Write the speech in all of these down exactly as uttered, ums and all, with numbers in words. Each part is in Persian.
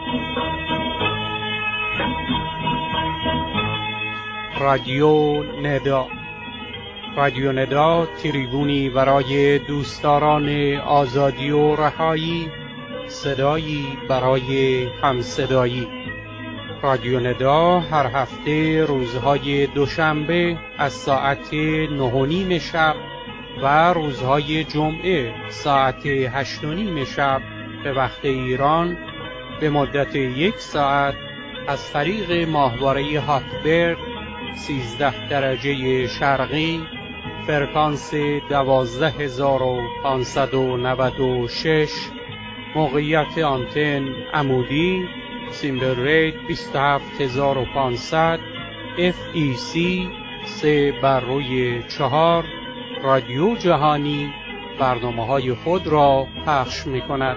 رادیو ندا. رادیو ندا تریبونی برای دوستداران آزادی و رهایی، صدایی برای همصدایی. رادیو ندا هر هفته روزهای دوشنبه از ساعت نه و نیم شب و روزهای جمعه ساعت هشت و نیم شب به وقت ایران به مدت یک ساعت از طریق ماهواره هاتبرد سیزده درجه شرقی، فرکانس دوازده هزار و پانصد و نود و شش، موقعیت آنتن عمودی، سیمبل ریت بیست و هفت هزار و پانصد، اف ای سی سه بر روی چهار، رادیو جهانی برنامه های خود را پخش می کند.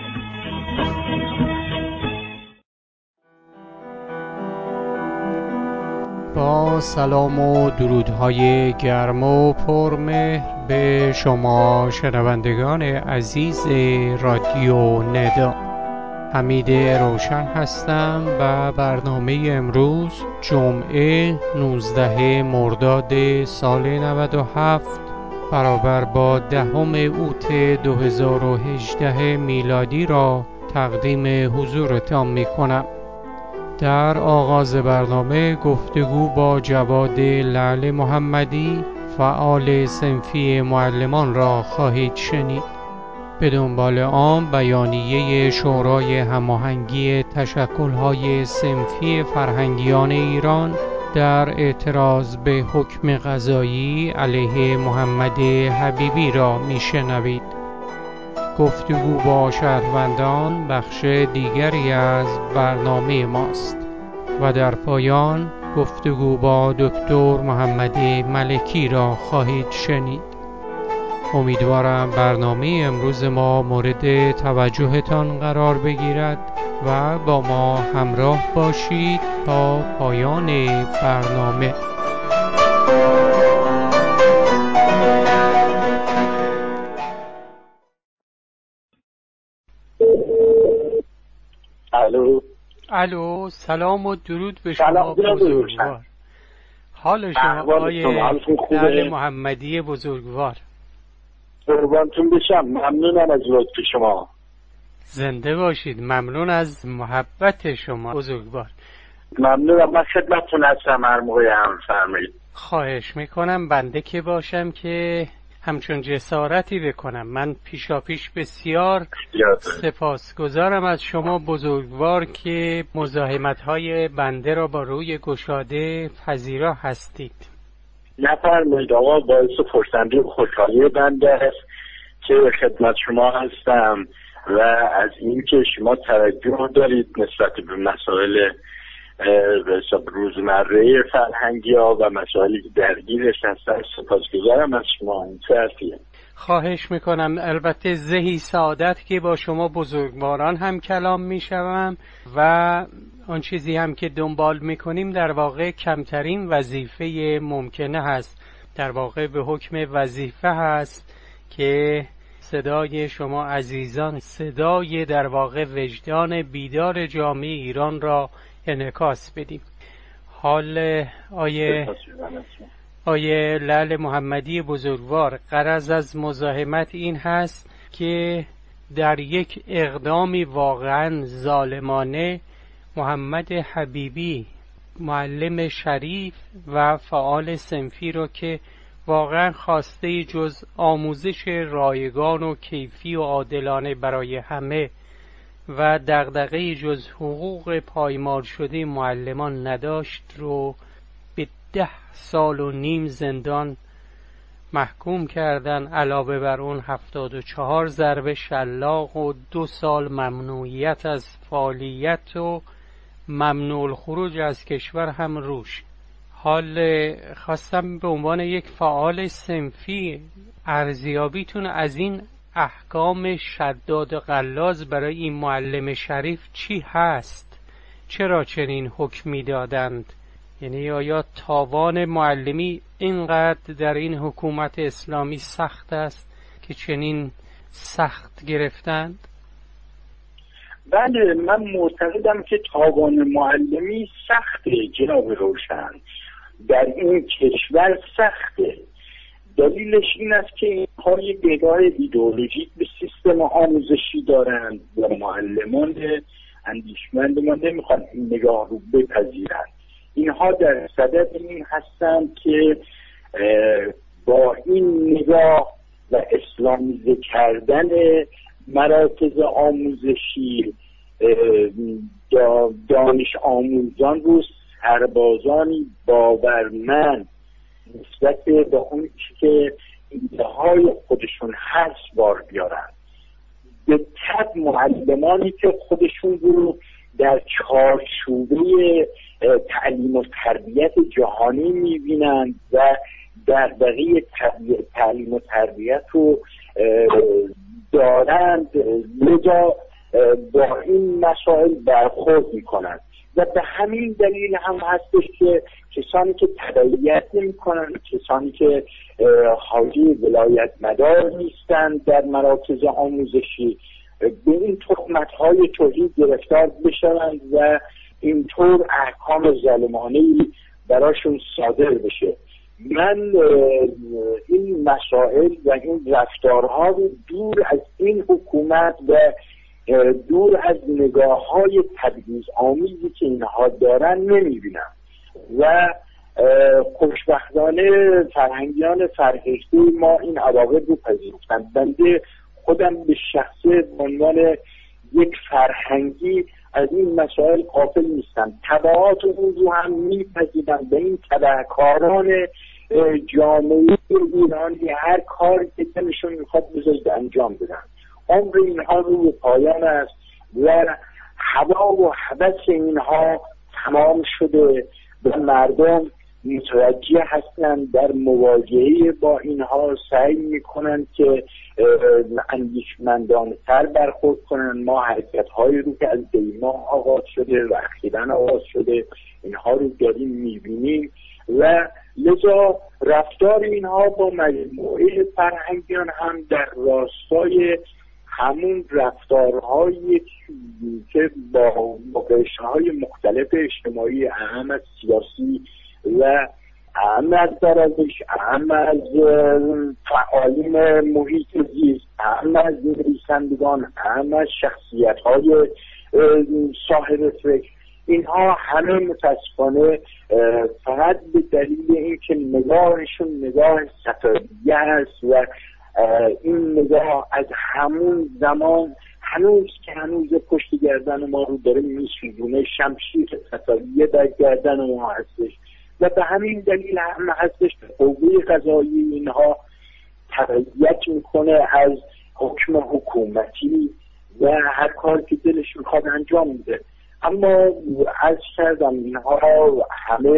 با سلام و درودهای گرم و پرمهر به شما شنوندگان عزیز رادیو ندا، حمید روشن هستم و برنامه امروز جمعه نوزده مرداد سال نود و هفت برابر با دهم اوت دو هزار و هجده میلادی را تقدیم حضورتان می کنم. در آغاز برنامه گفتگو با جواد لعل محمدی، فعال صنفی معلمان را خواهید شنید. به دنبال آن بیانیه شورای هماهنگی تشکل‌های صنفی فرهنگیان ایران در اعتراض به حکم قضایی علیه محمد حبیبی را میشنوید. گفتگو با شهروندان بخش دیگری از برنامه ماست و در پایان گفتگو با دکتر محمد ملکی را خواهید شنید. امیدوارم برنامه امروز ما مورد توجهتان قرار بگیرد و با ما همراه باشید تا پایان برنامه. الو الو، سلام و درود به شما بزرگوار. حال شما آقای لعل محمدی بزرگوار؟ قربانتون بشم، ممنونم از لطف شما. زنده باشید. ممنون از محبت شما بزرگوار. ممنونم، من خدمتتون هستم هر موقع هم فرمایید. خواهش میکنم بنده که باشم که همچون جسارتی بکنم. من پیشاپیش بسیار سپاسگزارم از شما بزرگوار که مزاحمت‌های بنده را با روی گشاده پذیرا هستید. نفرمایید آقا، باعث خرسندی و خوشحالی بنده است که خدمت شما هستم و از اینکه شما توجه دارید نسبت به مسائل به حساب روزمره فرهنگی ها و مسائلی که درگیرش هستن سپاسگزارم از شما. این فرقیه. خواهش میکنم. البته زهی سعادت که با شما بزرگواران هم کلام میشوم و آن چیزی هم که دنبال میکنیم در واقع کمترین وظیفه ممکنه هست. در واقع به حکم وظیفه هست که صدای شما عزیزان، صدای در واقع وجدان بیدار جامعه ایران را انعکاس بدیم. حال آیه آیه لعل محمدی بزرگوار، غرض از مزاحمت این هست که در یک اقدامی واقعا ظالمانه محمد حبیبی، معلم شریف و فعال صنفی رو که واقعا خواسته جز آموزش رایگان و کیفی و عادلانه برای همه و دغدغه جز حقوق پایمال شده معلمان نداشت رو به ده سال و نیم زندان محکوم کردن. علاوه بر اون هفتاد و چهار ضربه شلاق و دو سال ممنوعیت از فعالیت و ممنوع الخروج از کشور هم روش. حال خواستم به عنوان یک فعال صنفی ارزیابیتون از این احکام شداد و غلاظ برای این معلم شریف چی هست؟ چرا چنین حکمی دادند؟ یعنی آیا تاوان معلمی اینقدر در این حکومت اسلامی سخت است که چنین سخت گرفتند؟ بله، من معتقدم که تاوان معلمی سخته جناب روشن، در این کشور سخته. دلیلش این است که اینها یک نگاه ایدئولوژیک به سیستم آموزشی دارند و معلمان اندیشمند ما نمیخوان این نگاه رو بپذیرند. اینها در صدد این هستند که با این نگاه و اسلامیزه کردن مراکز آموزشی دانش آموزان رو سربازانی باورمند نسبت به اون که ایده های خودشون هست بار بیارن. به طب معلمانی که خودشون رو در چارچوبه تعلیم و تربیت جهانی میبینند و در دقیق تعلیم و تربیت رو دارند، لذا با این مسائل برخورد میکنند و به همین دلیل هم هستش که کسانی که تبعیت نمی کنند، کسانی که حاجی ولایت مدار نیستند در مراکز آموزشی، به این تهمت‌های توحید گرفتار بشوند و اینطور احکام ظالمانه‌ای براشون صادر بشه. من این مسائل و این رفتارها رو دور از این حکومت و دور از نگاه‌های تبعیض آمیزی که اینها دارن نمی‌بینم و خوشبختانه فرهنگیان فرهیخته ما این عواقب رو پذیرفتن. بنده خودم به شخصه به عنوان یک فرهنگی از این مسائل غافل نیستم، تبعات اون رو هم میپذیرم. به این تبعکاران جامعه ایرانی هر کاری که دلشون میخواد بذارید انجام بدن. عمر اینها روی پایان است و هوا و هوس اینها تمام شده و مردم متوجه هستند در مواجهه با اینها سعی میکنند که اندیشمندانه تر برخورد کنند. ما حرکت هایی رو که از دیما آغاز شده و اخیراً آغاز شده اینها رو داریم میبینیم و لذا رفتار اینها با مجموعه فرهنگیان هم در راستای همون رفتارهایی که با مقایسه‌های مختلف اجتماعی، اهم از سیاسی و اهم از درازش، اهم از فعالین محیط زیست، اهم از نویسندگان، اهم از شخصیت‌های صاحب فکر، اینها همه متاسفانه فقط به دلیل اینکه نگاهشون نگاه ستادیه است و این نگاه از همون زمان هنوز که هنوز پشت گردن ما رو داره میسوزونه، شمشیر ستادیه در گردن ما هستش و به همین دلیل هم هستش که قوه قضایی اینها تبعیت میکنه از حکم حکومتی و هر کار که دلش میخواد انجام میده. اما از کردم اینها همه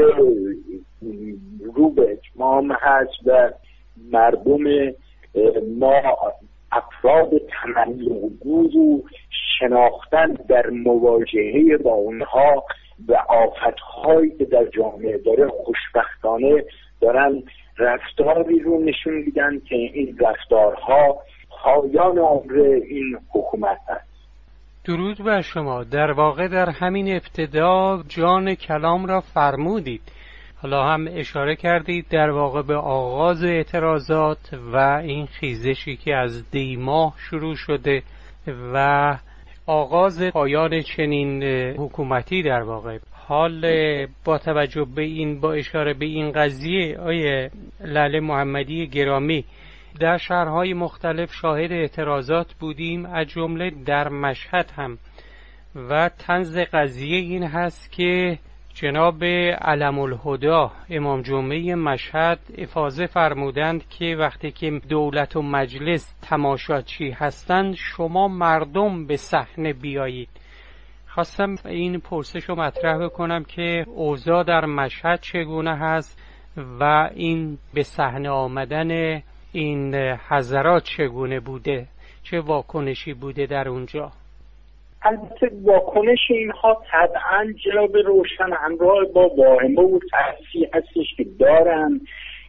رو به اتمام هست و مردم ما افراد تمنی و گوزو شناختن در مواجهه با اونها و آفت‌هایی که در جامعه داره خوشبختانه دارن رفتاری رو نشون میدن که این رفتارها پایان عمر این حکومت است. درود بر شما. در واقع در همین ابتدا جان کلام را فرمودید. حالا هم اشاره کردید در واقع به آغاز اعتراضات و این خیزشی که از دی ماه شروع شده و آغاز پایان چنین حکومتی در واقع. حال با توجه به این، با اشاره به این قضیه، آیه لعل محمدی گرامی، در شهرهای مختلف شاهد اعتراضات بودیم، از جمله در مشهد هم، و طنز قضیه این هست که جناب علم الهدا امام جمعه مشهد افاضه فرمودند که وقتی که دولت و مجلس تماشاچی هستند شما مردم به صحنه بیایید. خواستم این پرسش رو مطرح بکنم که اوضاع در مشهد چگونه هست و این به صحنه آمدن این حضرات چگونه بوده، چه واکنشی بوده در اونجا؟ البته واکنش اینها طبعا جناب روشن همراه با واهمه و تأسیس هستش که دارن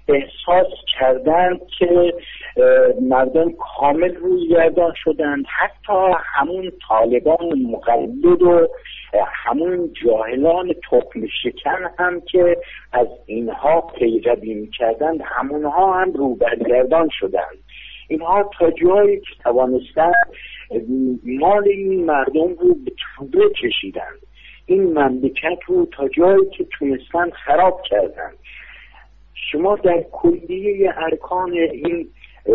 احساس کردند که مردم کامل روی گردان شدند. حتی همون طالبان مقلد و همون جاهلان تخم شکن هم که از اینها پیروی می‌کردند، همونها هم رو برگردان شدند. اینها تا جایی که توانستند مال این مردم رو به توبه کشیدند، این مملکت رو تا جایی که تونستند خراب کردند. شما در کلیه ارکان این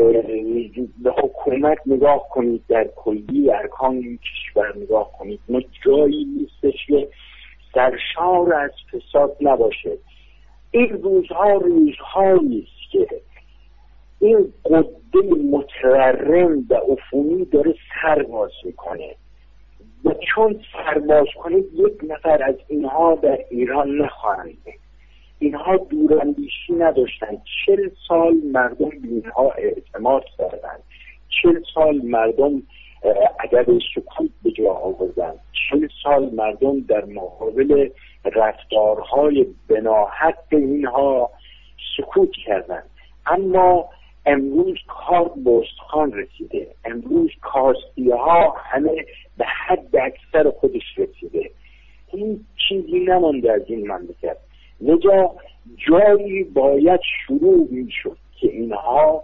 به حکومت نگاه کنید، در کلیه ارکان این کشور نگاه کنید، ما جایی نیستش که سرشار از فساد نباشه. این روزها روزهایی است که این قده متورم و عفونی داره سر باز میکنه و چون سر باز کنید یک نفر از اینها در ایران نخواهند. اینها دوراندیشی نداشتن. چل سال مردم به اینها اعتماد کردند. چل سال مردم اگر سکوت به جا آوردن. چل سال مردم در مقابل رفتارهای بناحق اینها سکوت کردند. اما امروز کار به استخوان رسیده. امروز کاستیه ها همه به حد اکثر خودش رسیده. این چیزی نمانده از این مملکت. لذا جایی باید شروع میشد که اینها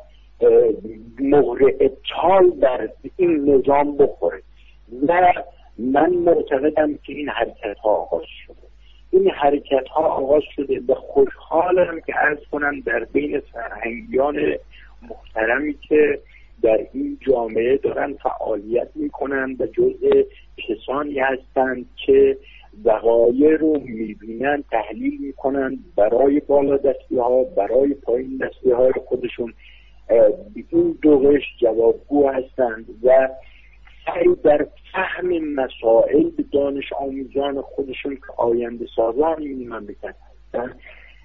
مهر ابطال بر این نظام بخوره و من معتقدم که این حرکت ها آغاز شده. این حرکت ها آغاز شده و خوشحالم که عرض کنم در بین فرهنگیان محترمی که در این جامعه دارن فعالیت میکنن و جزء کسانی هستند که وقایع رو میبینن، تحلیل میکنن، برای بالا دستی ها برای پایین دستی های خودشون این دوغش جوابگو هستند و سعی در فهم مسائل به دانش آموزان خودشون که آینده سازان این مملکت هستند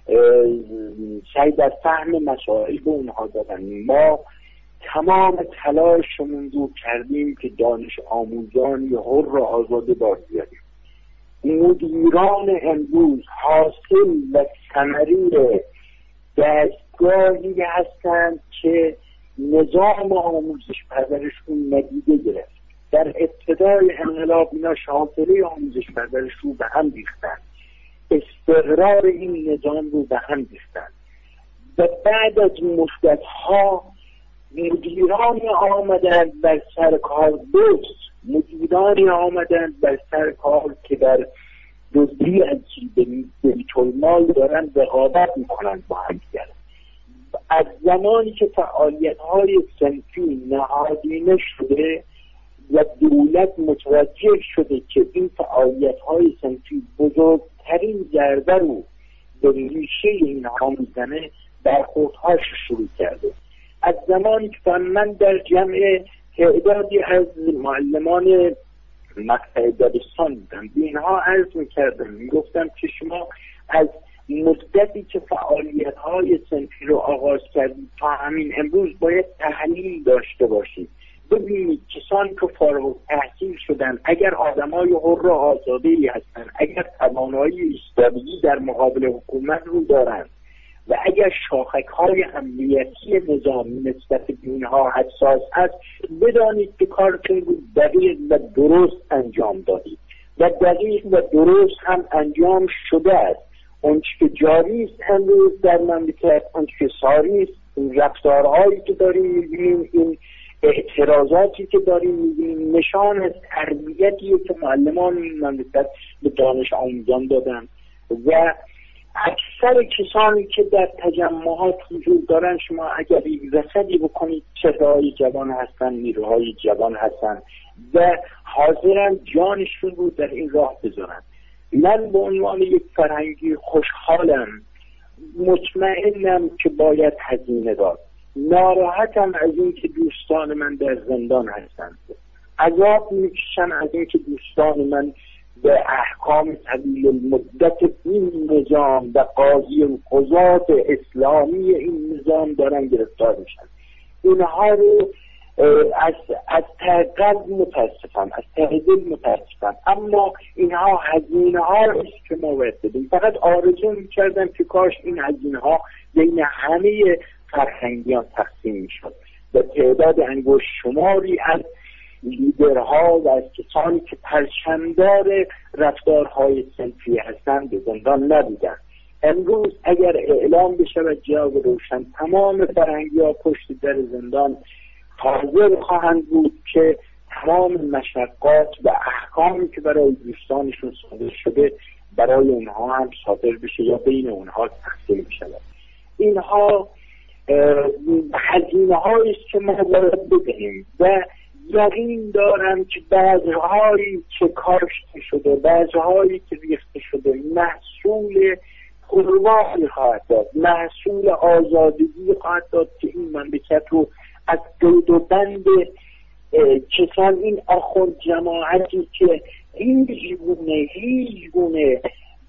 سعی در فهم مسائل به اونها دادن. ما تمام تلاشمون رو کردیم که دانش آموزان حر و آزاده بار بیاریم. مدیران امروز حاصل و ثمره دستگاهی هستند که نظام آموزش پرورش رو ندیده گرفت. در ابتدای انقلاب اینا شاطره آموزش پرورش رو به هم ریختن، استقرار این نظام رو به هم ریختن و بعد از مدت‌ها مدیران آمدند بر سر کار دوست مدیرانی آمدند بر سر کار که در دزدی از بیت المال دارن رقابت میکنند با هم دیگر. از زمانی که فعالیت‌های صنفی نهادینه شده و دولت متوجه شده که این فعالیت‌های صنفی بزرگترین ضربه رو به ریشه اینها میزنه، برخوردهاش شروع کرده. از زمانی که من در جمع تعدادی از معلمان مقطع دبستان بودم، به اینها عرض میکردم، میگفتم که شما از مدتی که فعالیت‌های صنفی رو آغاز کردید تا همین امروز باید تحلیل داشته باشید. ببینید کسانی که فارغ التحصیل شدن اگر آدمای حر و آزاده‌ای هستن، اگر توانایی ایستادگی در مقابل حکومت رو دارن و اگر شاخک‌های امنیتی نظامی نسبت به اینها حساس هست، بدانید که کارتون رو دقیق و درست انجام دادید و دقیق و درست هم انجام شده است. اون که جاری است امروز در مملکت، اون که ساری است، این رفتارهایی که داریم می‌بینیم، این اعتراضاتی که داریم می‌بینیم نشان از تربیتیه که معلمان این مملکت به دانش آموزان دادن و اکثر کسانی که در تجمعات حضور دارن، شما اگر یک رصدی بکنید چهره‌های جوان هستن، نیروهای جوان هستن و حاضرن جانشون رو در این راه بذارن. من به عنوان یک فرهنگی خوشحالم، مطمئنم که باید هزینه داد. ناراحتم از این که دوستان من در زندان هستند، عذاب میکشم از این که دوستان من به احکام طویل المدت این نظام و قاضی و قضات اسلامی این نظام دارن گرفتار میشن. اینها رو از از ته قلب متاسفم، از ته دل متاسفم، اما اینها هزینه ها است که ما باید بدیم. فقط آرزو می‌کردم که کاش این هزینه ها بین همه فرهنگیان تقسیم می‌شد. به تعداد انگشت شماری از لیدرها و از کسانی که پرچمدار رفتارهای صنفی هستند به زندان نبودند. امروز اگر اعلام بشه و جواب روشن تمام فرهنگی‌ها پشت در زندان حاضر خواهند بود که تمام مشقات و احکامی که برای دوستانشون صادر شده برای اونها هم صادر بشه یا بین اونها تقسیم بشه. اینها هزینه هایی است که ما باید بدهیم و یقین دارم که بعضهایی که کاشته شده، بعضهایی که ریخته شده محصول قربانی خواهد داد، محصول آزادگی خواهد داد که این مملکت رو از قید و بند کسان این آخوند جماعتی که هیچ گونه هیچ گونه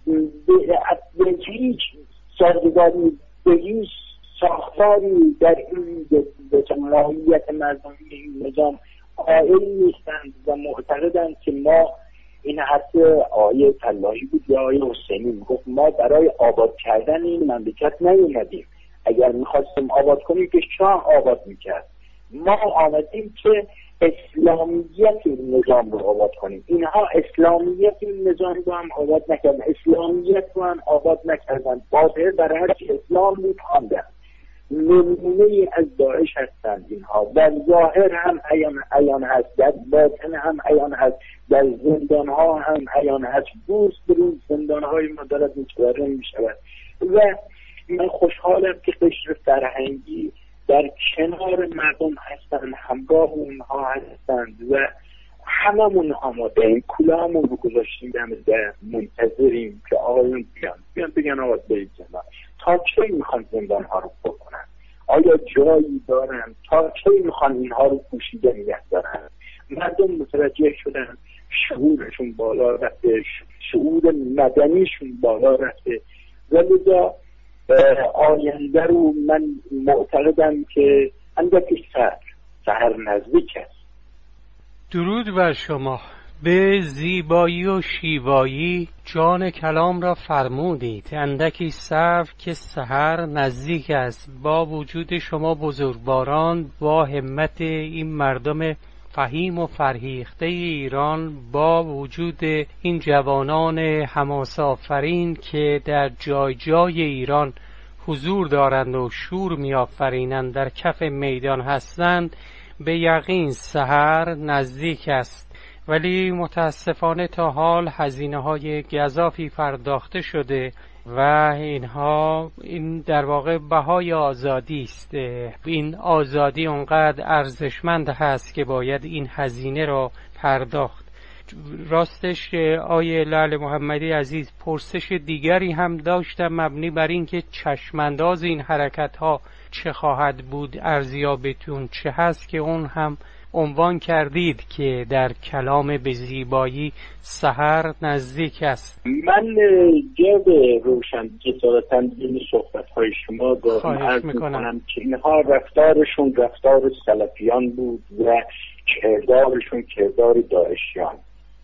به هیچ سازگاری به هیچ ساختاری در این ماهیت مردمی این نظام قائل نیستند و معتقدند که ما این حرف آیه طلاحی بود یا آیه حسینی میگفت ما برای آباد کردن این مملکت نیومدیم، اگر میخواستیم آباد کنیم که شاه آباد میکرد، ما آمدیم که اسلامیت این نظام رو آباد کنیم. اینها اسلامیت این نظام رو هم آباد نکردن، اسلامیت رو هم آباد نکردن، باطل در هرچی اسلام بود خواندن. نمونه ای از داعش هستند اینها، در ظاهر هم عیان هست، در باطن هم عیان هست، در زندان ها هم عیان هست، روز به روز زندان های ما دارد متورم می شود و من خوشحالم که قشر فرهنگی در کنار مردم هستند، همراه اونها هستند و هممون آماده این کلاهمون رو گذاشتیم در منتظریم که آقایون بیان بیان بگن آقا برید زندان. تا کی میخوان زندان ها رو پر کنن؟ آیا جایی دارن؟ تا کی میخوان اینها رو پوشیده نگه دارن؟ مردم متوجه شدن، شعورشون بالا رفته، شعور مدنیشون بالا رفته و لذا آینده رو من معتقدم که اندکی سر سهر نزدیک است. درود بر شما. به زیبایی و شیوایی جان کلام را فرمودید. اندکی صبر که سحر نزدیک است. با وجود شما بزرگواران، با همت این مردم فهیم و فرهیخته ایران، با وجود این جوانان حماس آفرین که در جای جای ایران حضور دارند و شور می آفرینند، در کف میدان هستند، به یقین سحر نزدیک است. ولی متاسفانه تا حال هزینه های گزافی پرداخته شده و اینها این در واقع بهای آزادی است. این آزادی اونقدر ارزشمند هست که باید این هزینه را پرداخت. راستش آیه لعل محمدی عزیز پرسش دیگری هم داشتم مبنی بر این که چشمانداز این حرکت ها چه خواهد بود، ارزیابتون چه هست که اون هم عنوان کردید که در کلام به زیبایی سحر نزدیک است. من جواب روشن جسارتاً این صحبت های شما دارم عرض میکنم که اینها رفتارشون رفتار سلفیان بود و کردارشون کردار داعشیان.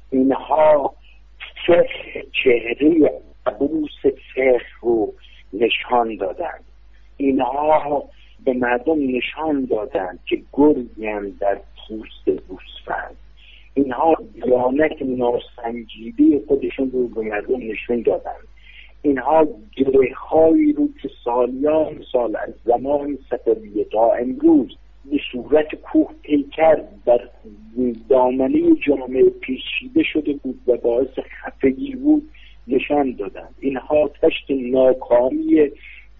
اینها فقه چهره عبوس فقه رو نشان دادن، اینها به مردم نشان دادن که گرگیم در پوست گوسفند. اینها دیانت ناسنجیده خودشون رو به مردم نشون دادن. اینها گره‌هایی رو که سالیان سال از زمان صفویه تا امروز به صورت کوه پیکر در دامنه جامعه پیچیده شده بود و باعث خفگی بود نشان دادن. اینها تشت ناکامی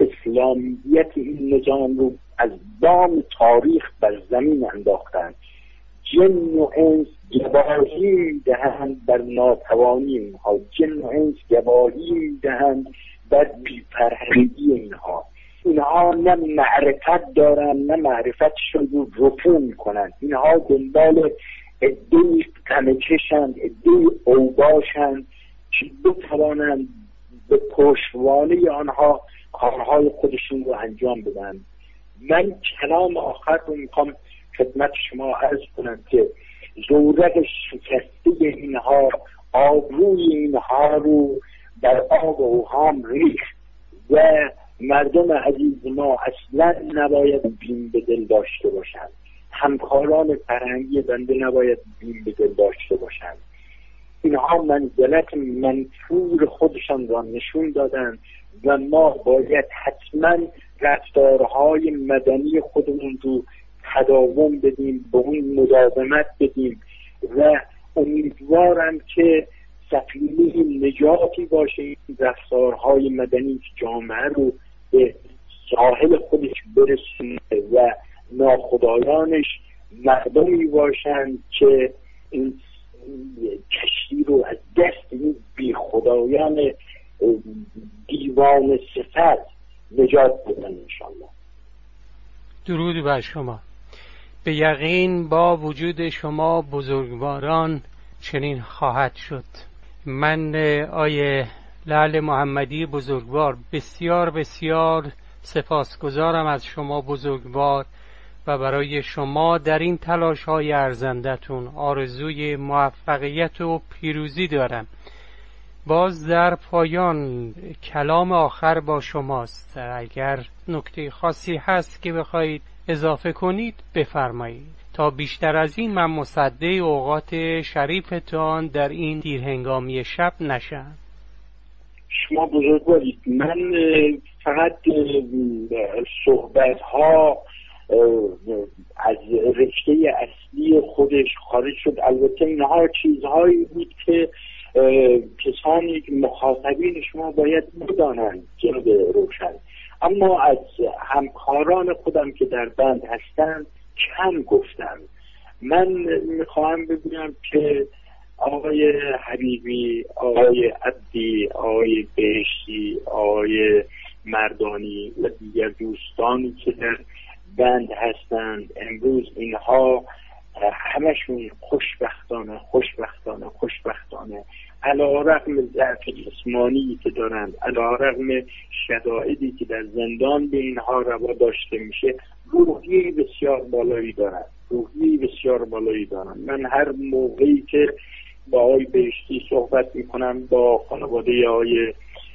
اسلامیت این نظام رو از دام تاریخ بر زمین انداختند. جن و انس گواهی دهند بر ناتوانی اینها، جن و انس گواهی دهند بر بی‌فرهنگی اینها. اینها نه معرفت دارن نه معرفتشون رو رفو میکنن. اینها دنبال عده‌ای غمکشند، عده‌ای اوباشند که بتوانند به پشتوانه آنها کارهای خودشون رو انجام بدن. من کلام آخر رو میخوام خدمت شما عرض کنم که زورق شکسته اینها آبروی اینها رو در آب و اوهام ریخت و مردم عزیز ما اصلا نباید بیم به دل داشته باشند. همکاران فرهنگی بنده نباید بیم به دل داشته باشند. اینها منزلت منفور خودشان را نشون دادن و ما باید حتما رفتارهای مدنی خودمون رو تداوم بدیم، به اون مداومت بدیم و امیدوارم که سفینه نجاتی باشه این رفتارهای مدنی که جامعه رو به ساحل خودش برسونه و ناخدایانش مردمی باشند که این کشتی رو از دست این بی خدایان دیوان صفت نجات بدن انشاءالله. درود بر شما. به یقین با وجود شما بزرگواران چنین خواهد شد. من آیه لعل محمدی بزرگوار بسیار بسیار سپاسگزارم از شما بزرگوار و برای شما در این تلاش های ارزندتون آرزوی موفقیت و پیروزی دارم. باز در پایان کلام آخر با شماست. اگر نکته خاصی هست که بخواید اضافه کنید بفرمایید تا بیشتر از این من مصدق اوقات شریفتان در این دیرهنگامی شب نشم. شما بزرگوارید. من فقط صحبت ها از رشته اصلی خودش خارج شد. البته اینها چیزهایی بود که کسانی که مخاطبین شما باید بدانند جناب روشن، اما از همکاران خودم که در بند هستند کم گفتم. من میخواهم بگویم که آقای حبیبی، آقای عبدی، آقای بهشتی، آقای مردانی و دیگر دوستانی که در بند هستند امروز اینها همشون خوشبختانه خوشبختانه خوشبختانه علی‌رغم ضعف جسمانی که دارند، علی‌رغم شرایطی که در زندان به اینها روا داشته میشه، روحیه بسیار بالایی دارند روحیه بسیار بالایی دارند. من هر موقعی که با آقای بهشتی صحبت میکنم، با خانواده آقای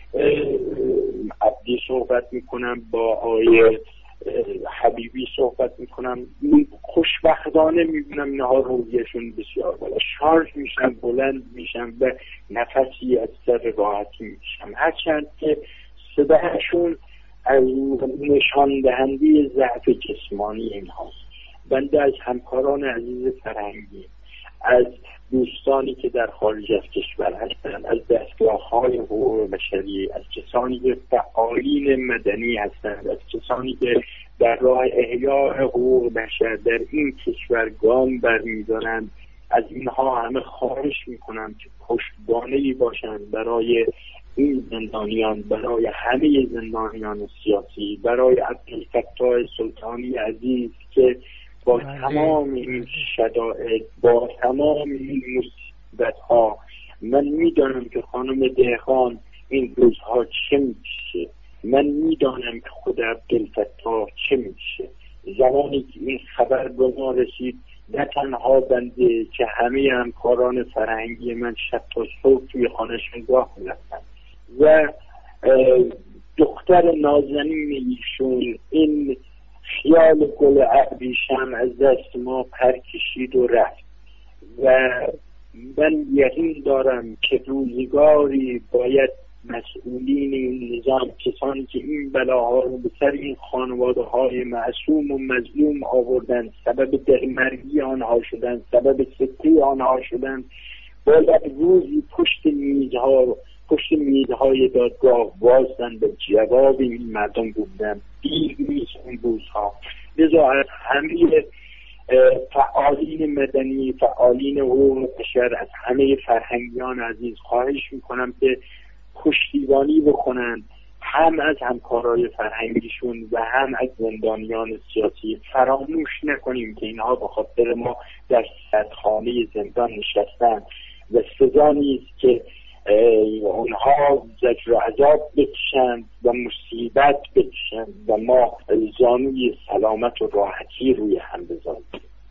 عبدی صحبت میکنم، با آقای حبیبی صحبت میکنم، خوشبختانه میبینم اینها روحیشون بسیار بالا، شارژ میشن، بلند میشن و نفسی از سر راحتی میشن، هرچند که صداشون از نشان دهنده ضعف جسمانی اینهاست. بنده از همکاران عزیز فرهنگی، از دوستانی که در خارج از کشور هستند، از دستگاه‌های حقوق بشری، از کسانی که فعالین مدنی هستند، از کسانی که در راه احیاء حقوق بشر در این کشور گام برمی‌دارند، از اینها همه خواهش می‌کنم که پشتوانه‌ای باشند برای این زندانیان، برای همه زندانیان سیاسی، برای عبدالفتاح سلطانی عزیز که با تمام این شرایط، با تمام این مصیبت ها، من میدانم که خانم دهقان این روزها چه میشه، من میدانم که خود عبدالفتاح چه میشه. زمانی که این خبر به ما رسید، نه تنها بنده که همه همکاران فرهنگی من شب تا صبح توی خانهشون راه میرفتن و دختر نازنین ایشون این خیال گل ابریشم از دست ما پر کشید و رفت و من یقین دارم که روزگاری باید مسئولین این نظام، کسانی که این بلاها رو به سر این خانواده های معصوم و مظلوم آوردن، سبب دلمرگی آنها شدن، سبب سکته آنها شدن، باید روزی پشت میزها پشت میزهای دادگاه وایسن به جواب این مردم بودن. دیر نیست اون روزها. لذا از همه فعالین مدنی، فعالین حقوق بشر، از همه فرهنگیان عزیز خواهش میکنم که پشتیبانی بکنن، هم از همکارای فرهنگیشون و هم از زندانیان سیاسی. فراموش نکنیم که اینها به خاطر ما در سردخانه زندان نشستن و سزا نیست که اونها زجر و عذاب بکشند و مصیبت بکشند و ما زانوی سلامت و راحتی روی هم بذاریم.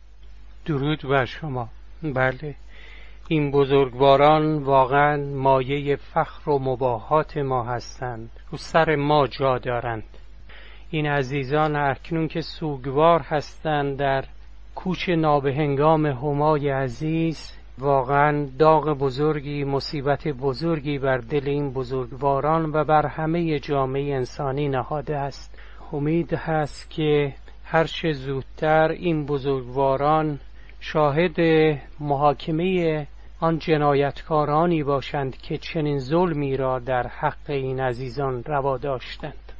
درود بر شما. بله، این بزرگواران واقعا مایه فخر و مباهات ما هستند، رو سر ما جا دارند. این عزیزان اکنون که سوگوار هستند در کوچ نابهنگام همای عزیز، واقعا داغ بزرگی، مصیبت بزرگی بر دل این بزرگواران و بر همه جامعه انسانی نهاده است. امید هست که هر چه زودتر این بزرگواران شاهد محاکمه آن جنایتکارانی باشند که چنین ظلمی را در حق این عزیزان روا داشتند.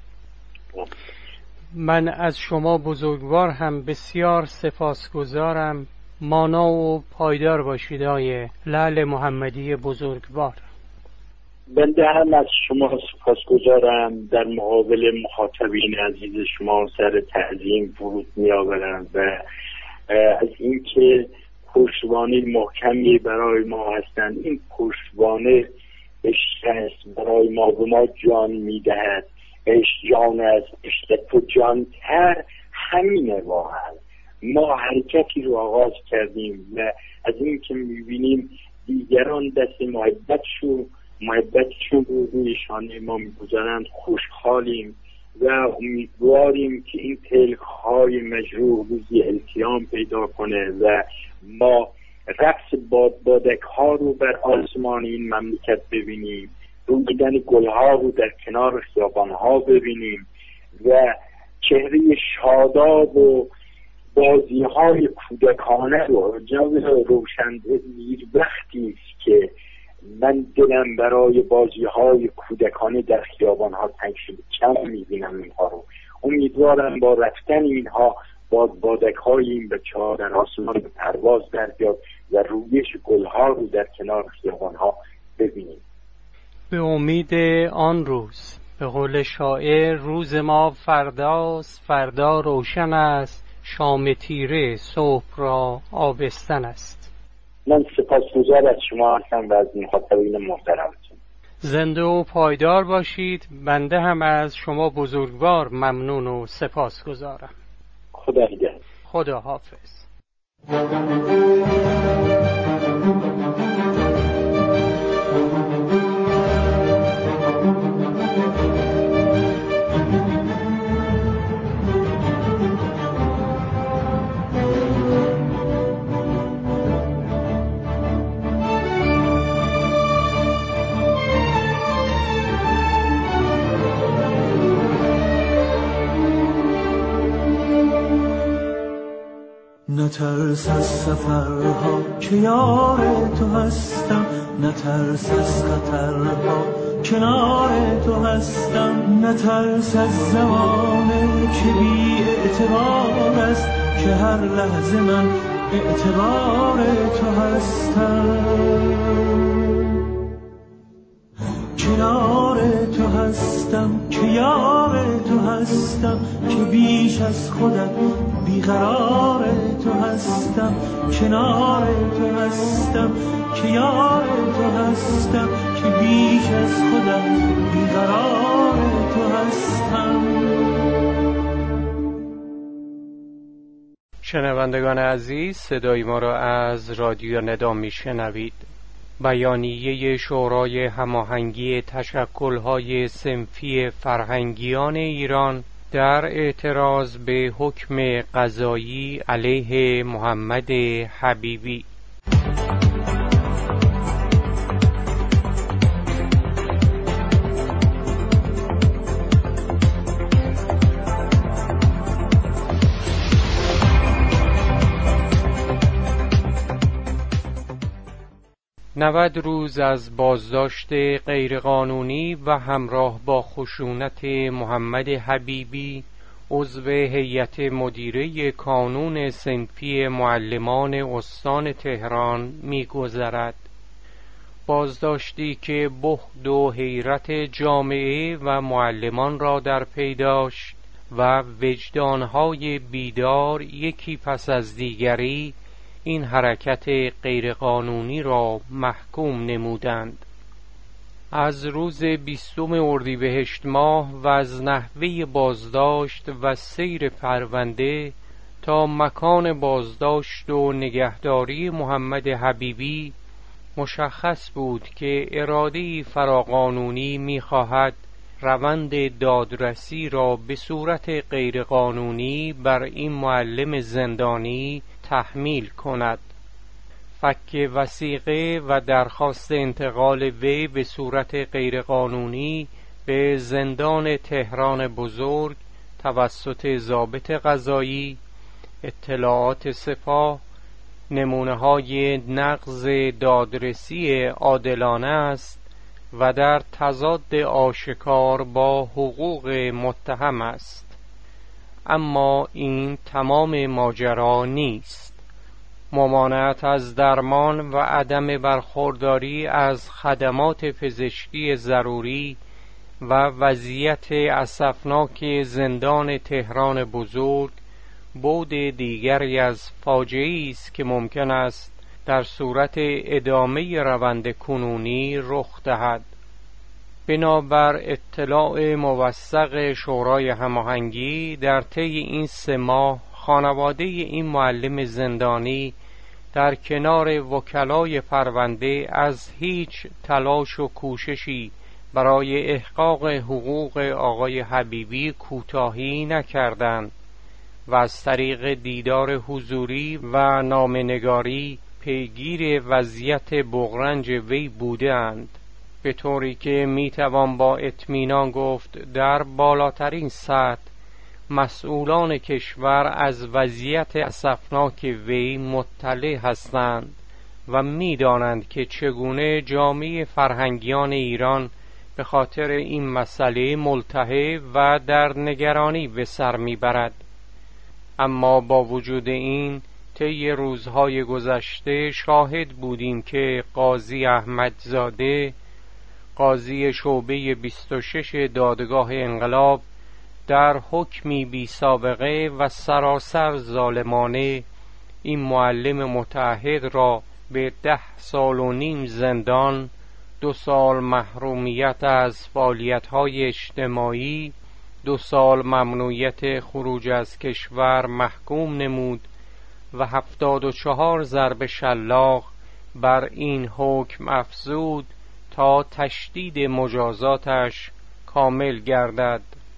من از شما بزرگوار هم بسیار سپاسگزارم. مانا و پایدار باشید آقای لعل محمدی بزرگوار. بنده هم از شما سپاسگزارم. در مقابل مخاطبین عزیز شما سر تعظیم فرود می‌آورم و از اینکه پشتوانه محکمی برای ما هستند. این پشتوانه عشق است برای ما، به ما جان میدهد. عشق جان است، عشق تو جان تر. همینه واقعا. ما حرکتی رو آغاز کردیم و از این که میبینیم دیگران دست محبتشون محبتشون رو روی شانه ما میگذارند خوشحالیم و امیدواریم که این تلخهای مجروح روزی التیام پیدا کنه و ما رقص باد بادک ها رو بر آسمان این مملکت ببینیم، رویدن گل ها رو در کنار خیابان ها ببینیم و چهره شاداب و بازی های کودکانه رو جنب روشن وقتی است که من دلم برای بازی های کودکانه در خیابان ها تنگ شده. کم میبینم اینها رو. امیدوارم با رفتن اینها باد بادک های این بچه ها در آسمان پرواز در بیاد و رویش گل ها رو در کنار خیابان ها ببینیم. به امید آن روز، به قول شاعر، روز ما فرداست، فردا روشن است، شام تیره صبح را آبستن است. من سپاسگزار از شما هستم و از مخاطبین محترمتون. زنده و پایدار باشید. بنده هم از شما بزرگوار ممنون و سپاسگزارم. خدا نگهدار. خدا حافظ. نترس از سفرها که یار تو هستم، نترس از خطرها کنار تو هستم، نترس از زمانه که بی اعتبار است، که هر لحظه من اعتبار تو هستم. کنار تو هستم که یار تو هستم، که بیش از خودت بیقرار تو هستم. کنار تو هستم که یار تو هستم، که بیش از خودت بیقرار تو هستم. شنوندگان عزیز، صدای ما را از رادیو ندا میشنوید. بیانیه شورای هماهنگی تشکل‌های صنفی فرهنگیان ایران در اعتراض به حکم قضایی علیه محمد حبیبی. نود روز از بازداشت غیرقانونی و همراه با خشونت محمد حبیبی، عضو هیئت مدیره کانون صنفی معلمان استان تهران می‌گذرد. بازداشتی که بهت و حیرت جامعه و معلمان را در پی داشت و وجدان‌های بیدار یکی پس از دیگری این حرکت غیرقانونی را محکوم نمودند. از روز بیستم اردیبهشت ماه و از نحوه بازداشت و سیر پرونده تا مکان بازداشت و نگهداری محمد حبیبی مشخص بود که اراده‌ای فراقانونی می‌خواهد روند دادرسی را به صورت غیرقانونی بر این معلم زندانی تحمیل کند. فک وثیقه و درخواست انتقال وی به صورت غیرقانونی به زندان تهران بزرگ توسط ضابط قضایی، اطلاعات سپاه، نمونه‌های نقض دادرسی عادلانه است و در تضاد آشکار با حقوق متهم است. اما این تمام ماجرا نیست. ممانعت از درمان و عدم برخورداری از خدمات پزشکی ضروری و وضعیت اسفناک زندان تهران بزرگ بعد دیگری از فاجعه‌ای است که ممکن است در صورت ادامه روند کنونی رخ دهد. بنابر اطلاع موثق شورای هماهنگی، در طی این سه ماه خانواده این معلم زندانی در کنار وکلای پرونده از هیچ تلاش و کوششی برای احقاق حقوق آقای حبیبی کوتاهی نکردند و از طریق دیدار حضوری و نامه‌نگاری پیگیر وضعیت بغرنج وی بودند، به طوری که میتوان با اطمینان گفت در بالاترین سطح مسئولان کشور از وضعیت اسفناک وی مطلع هستند و میدانند که چگونه جامعه فرهنگیان ایران به خاطر این مسئله ملتهب و در نگرانی به سر میبرد. اما با وجود این، طی روزهای گذشته شاهد بودیم که قاضی احمدزاده، قاضی شعبه بیست و شش دادگاه انقلاب، در حکمی بی سابقه و سراسر ظالمانه این معلم متعهد را به ده سال و نیم زندان، دو سال محرومیت از فعالیت‌های اجتماعی، دو سال ممنوعیت خروج از کشور محکوم نمود و هفتاد و چهار ضرب شلاق بر این حکم افزود تا تشدید مجازاتش کامل گردد.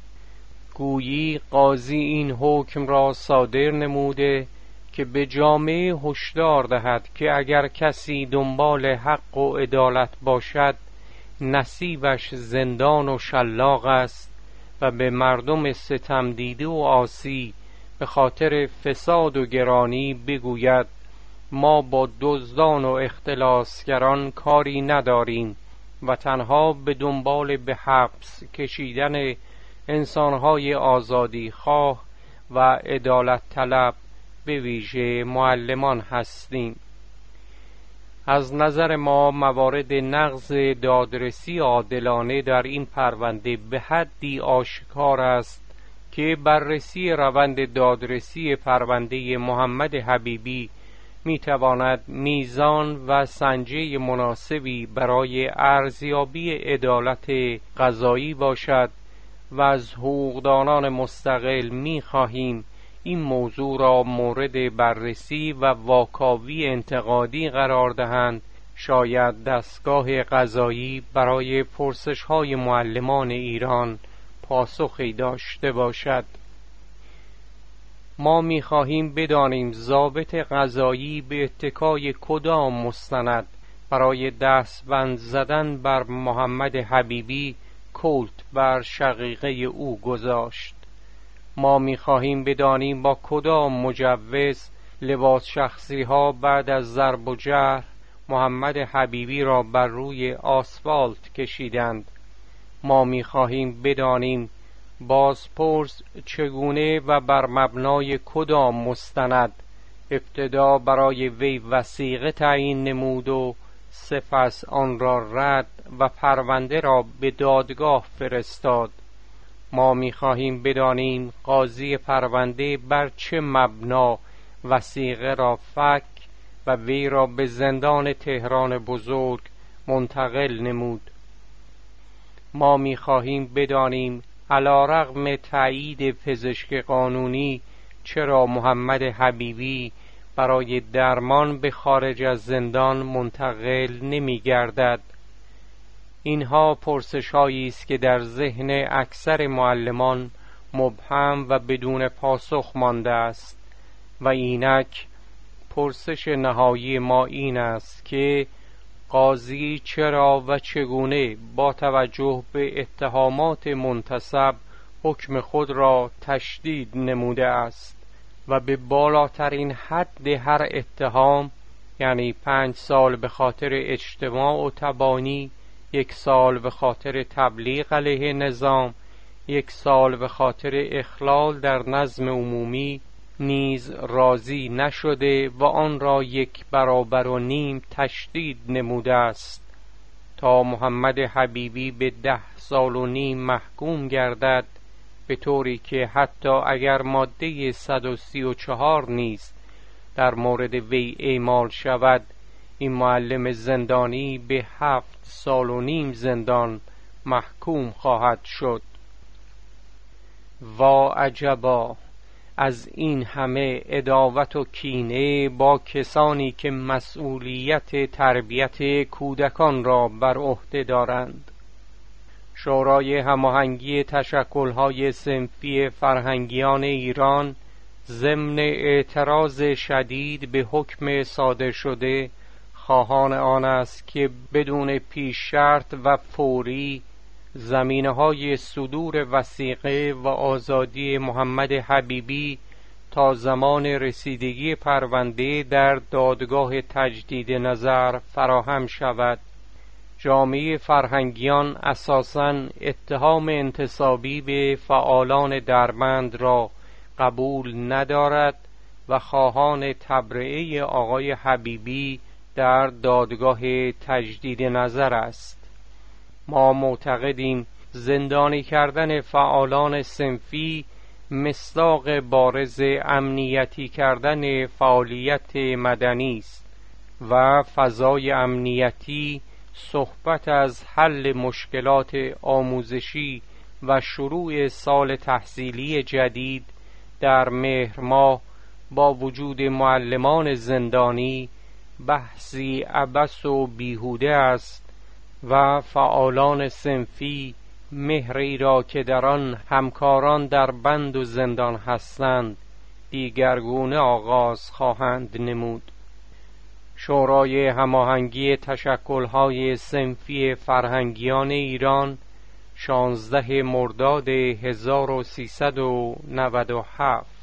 گویی قاضی این حکم را صادر نموده که به جامعه هشدار دهد که اگر کسی دنبال حق و عدالت باشد نصیبش زندان و شلاق است و به مردم ستم دیده و عاصی به خاطر فساد و گرانی بگوید ما با دزدان و اختلاسگران کاری نداریم و تنها به دنبال به حبس کشیدن انسانهای آزادی خواه و عدالت طلب به ویژه معلمان هستیم. از نظر ما موارد نقض دادرسی عادلانه در این پرونده به حدی آشکار است که بررسی روند دادرسی پرونده محمد حبیبی میتواند میزان و سنجه مناسبی برای ارزیابی عدالت قضایی باشد و از حقوقدانان مستقل میخواهیم این موضوع را مورد بررسی و واکاوی انتقادی قرار دهند. شاید دستگاه قضایی برای پرسش‌های معلمان ایران پاسخی داشته باشد. ما می‌خواهیم بدانیم ضابط قضایی به اتکای کدام مستند برای دستبند زدن بر محمد حبیبی کلت بر شقیقه او گذاشت. ما می‌خواهیم بدانیم با کدام مجوز لباس شخصی ها بعد از ضرب و جرح محمد حبیبی را بر روی آسفالت کشیدند. ما می‌خواهیم بدانیم بازپرس چگونه و بر مبنای کدام مستند ابتدا برای وی وثیقه تعیین نمود و سپس آن را رد و پرونده را به دادگاه فرستاد. ما می‌خواهیم بدانیم قاضی پرونده بر چه مبنا وثیقه را فک و وی را به زندان تهران بزرگ منتقل نمود. ما می‌خواهیم بدانیم علی‌رغم تایید پزشک قانونی چرا محمد حبیبی برای درمان به خارج از زندان منتقل نمی گردد؟ اینها پرسش‌هایی است که در ذهن اکثر معلمان مبهم و بدون پاسخ مانده است و اینک پرسش نهایی ما این است که قاضی چرا و چگونه با توجه به اتهامات منتسب حکم خود را تشدید نموده است و به بالاترین حد هر اتهام، یعنی پنج سال به خاطر اجتماع و تبانی، یک سال به خاطر تبلیغ علیه نظام، یک سال به خاطر اخلال در نظم عمومی، نیز راضی نشده و آن را یک برابر و نیم تشدید نموده است تا محمد حبیبی به ده سال و نیم محکوم گردد، به طوری که حتی اگر ماده صد و سی و چهار نیز در مورد وی اعمال شود، این معلم زندانی به هفت سال و نیم زندان محکوم خواهد شد. وا عجبا از این همه عداوت و کینه با کسانی که مسئولیت تربیت کودکان را بر عهده دارند. شورای هماهنگی تشکل‌های صنفی فرهنگیان ایران ضمن اعتراض شدید به حکم صادر شده خواهان آن است که بدون پیش شرط و فوری زمینه‌های صدور وثیقه و آزادی محمد حبیبی تا زمان رسیدگی پرونده در دادگاه تجدید نظر فراهم شود. جامعه فرهنگیان اساساً اتهام انتسابی به فعالان دربند را قبول ندارد و خواهان تبرئه آقای حبیبی در دادگاه تجدید نظر است. ما معتقدیم زندانی کردن فعالان صنفی مصداق بارز امنیتی کردن فعالیت مدنی است و فضای امنیتی صحبت از حل مشکلات آموزشی و شروع سال تحصیلی جدید در مهر ماه با وجود معلمان زندانی بحثی عبث و بیهوده است و فعالان صنفی مهری را که در آن همکاران در بند و زندان هستند دیگرگونه آغاز خواهند نمود. شورای هماهنگی تشکل‌های صنفی فرهنگیان ایران شانزده مرداد هزار و سیصد و نود و هفت.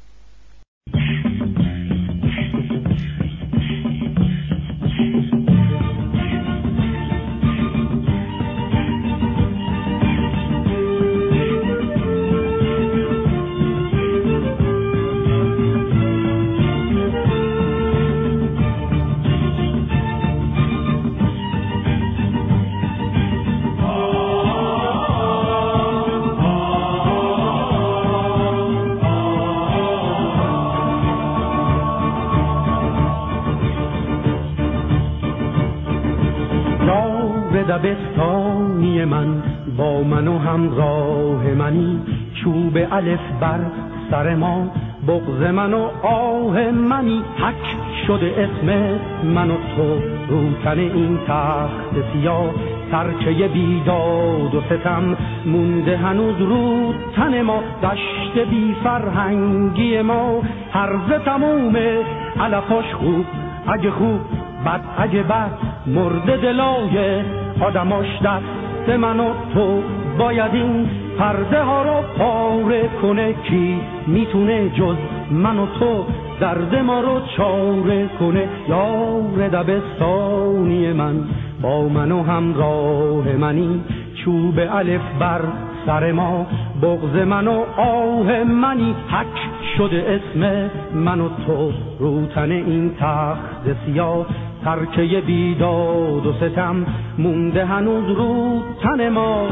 دبستانی من با من و همراه منی، چوب الف بر سر ما بغض من و آه منی، حک شده اسم من و تو رو تن این تخت سیاه، سرچه بیداد و ستم مونده هنوز رو تن ما، دشت بی فرهنگی ما هرزه تمومه علفاش خوب اگه خوب بد اگه بد مرده دلای آدماش، دست من و تو باید این پرده ها رو پاره کنه، کی میتونه جز من و تو درد ما رو چاره کنه. یار دبستانی من با من و همراه منی، چوب الف بر سر ما بغض من و آه منی، حک شده اسم من و تو رو تن این تخت سیاه، ترکه بیداد و ستم مونده هنوز رو تن ما.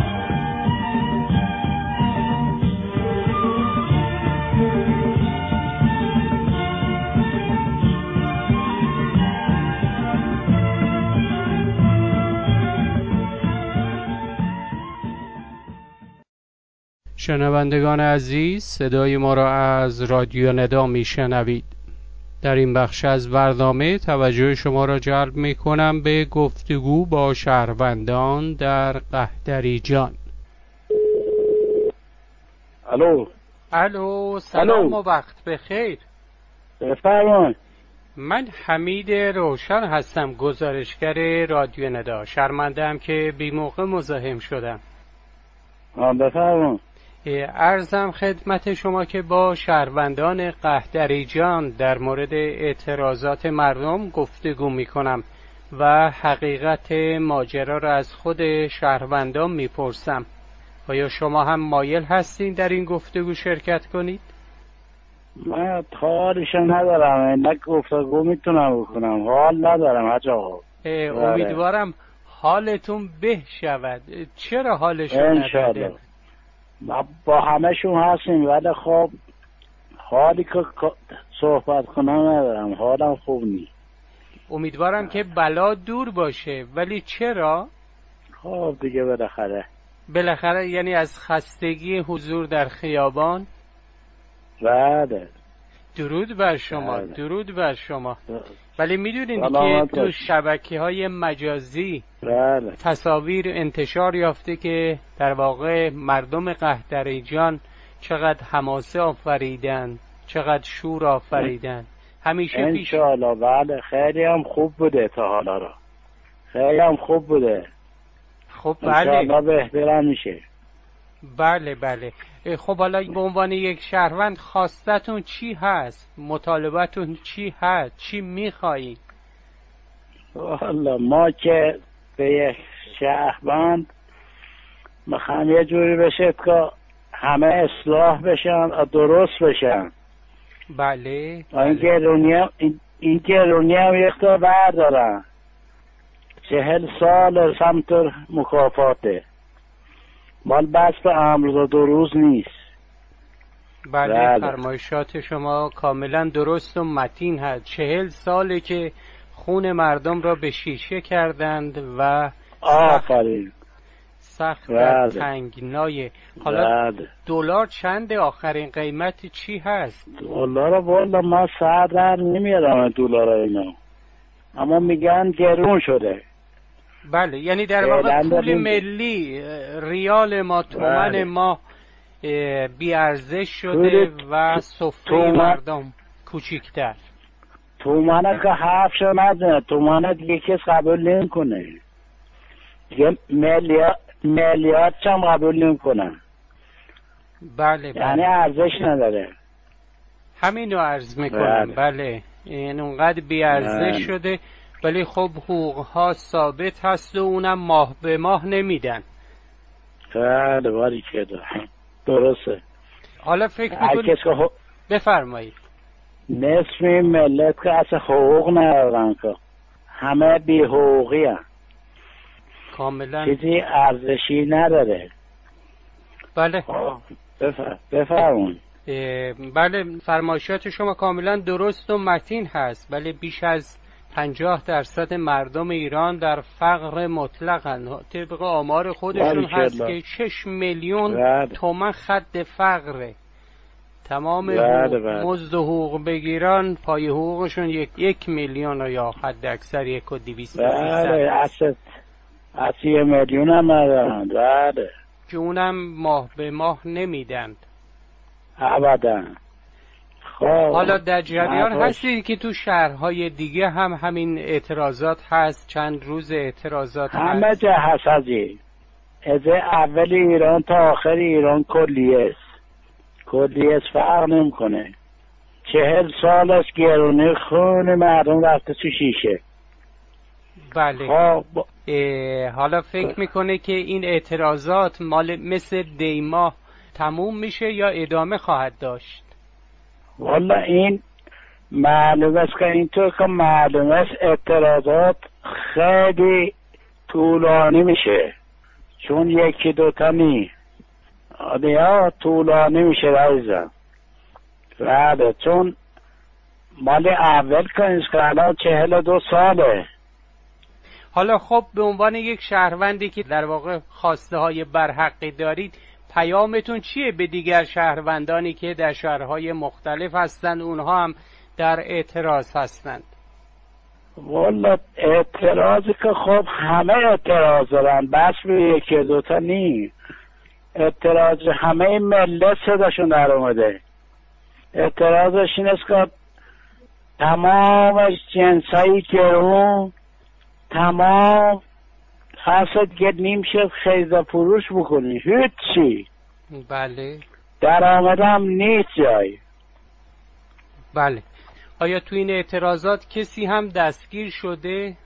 شنوندگان عزیز، صدای ما را از رادیو ندا میشنوید. در این بخش از برنامه توجه شما را جلب می کنم به گفتگو با شهروندان در قهدریجان. الو الو، سلام و وقت بخیر. بفرمایید. من حمید روشن هستم، گزارشگر رادیو ندا. شرمنده‌ام که بی موقع مزاحم شدم. بفرمایید. عرضم خدمت شما که با شهروندان قهدریجان در مورد اعتراضات مردم گفتگو می کنم و حقیقت ماجرا را از خود شهروندان می پرسم. آیا شما هم مایل هستین در این گفتگو شرکت کنید؟ من کارش ندارم، نه گفتگو میتونم بکنم، حال ندارم حاج آقا. امیدوارم حالتون به شود. چرا حالشون نداره؟ با همه شون هستیم ولی خب حالی که صحبت کنم ندارم، حالم خوب نیست. امیدوارم که بلا دور باشه. ولی چرا؟ خب دیگه بالاخره بالاخره یعنی از خستگی حضور در خیابان؟ بله. درود بر شما. بله. درود بر شما. ولی میدونین که تو شبکه های مجازی بله. تصاویر انتشار یافته که در واقع مردم قهدریجان چقدر حماسه آفریدن، چقدر شور آفریدن. همیشه پیش انشاءالله. بله خیلی هم خوب بوده تا حالا را، خیلی هم خوب بوده. خب بله انشاءالله بهتر میشه. بله بله. خب حالا به عنوان یک شهروند خواستتون چی هست؟ مطالبتون چی هست؟ چی میخوایی؟ والا ما که به یک شهروند میخوام یه جوری بشه که همه اصلاح بشن و درست بشن. بله, بله. این گرونی هم این, این گرونی هم یک تا بردارن. چهل سال سمت مکافاته، مال بس به امروز و دو روز نیست. بله, بله. فرمایشات شما کاملا درست و متین هست. چهل ساله که خون مردم را به شیشه کردند و آفرین سخت در بله. تنگنای. حالا بله. دلار چند؟ آخرین قیمت چی هست؟ دلار والا من سر در نمیارم دلار اینا، اما میگن گرون شده. بله یعنی در واقع پول ملی ریال ما، تومن بله. ما بی ارزش شده و سفره مردم کوچیک‌تر. تومنه که حرف شو نداره، تومنه دیگه کس قبول نمی کنه، دیگه میلیارد میلیارد چم قبول نمی کنن. بله بله. یعنی ارزش نداره. همینو عرض میکنم. بله, بله. این اونقدر بی ارزش بله. شده. ولی خب حقوق ها ثابت هست و اونم ماه به ماه نمیدن. بله باری که درسته. حالا فکر میکنید ح... بفرمایید. نصف ملت که اصلا حقوق ندارن، که همه بی حقوقی هم. کاملا چیزی ارزشی نداره. بله بفر... بفرمون. بله فرمایشات شما کاملا درست و متین هست. ولی بیش از پنجاه درصد مردم ایران در فقر مطلقن. طبق آمار خودشون هست که شش میلیون تومان خط فقره. تمام مزد و حقوق بگیرن پای حقوقشون یک, یک میلیون یا حد اکثر یک و دویست. بله اصلا اصلا میلیون هم ندارن. بله که اونم ماه به ماه نمیدند ابدا. حالا در جریان هستی که تو شهرهای دیگه هم همین اعتراضات هست؟ چند روز اعتراضات همه هست؟ همه جا هست. ازی از اول ایران تا آخر ایران کلیه است، کلیه است، فرق نمی کنه. چهل سال است گرونه خون مردم رفته تو شیشه. بله. خب حالا فکر میکنه که این اعتراضات مال مثل دیما تموم میشه یا ادامه خواهد داشت؟ والا این معلوم است که اینطور که معلوم است اعتراضات خیلی طولانی میشه، چون یکی دوتا نی آدیا طولانی میشه رایزم. بله چون مال اول که این الان چهل و دو ساله. حالا خب به عنوان یک شهروندی که در واقع خواسته های برحقی دارید، پیامتون چیه به دیگر شهروندانی که در شهرهای مختلف هستند اونها هم در اعتراض هستند؟ والا اعتراضی که خب همه اعتراض دارن، بس به یکی دوتا نی. اعتراض همه ملت صداشون در اومده. اعتراضش این است که تمام جنسایی گرون، تمام خاصت گد نیمشه خیزه فروش بکنی، هیچی. بله. در آمدم نیست جایی. بله. آیا تو این اعتراضات کسی هم دستگیر شده؟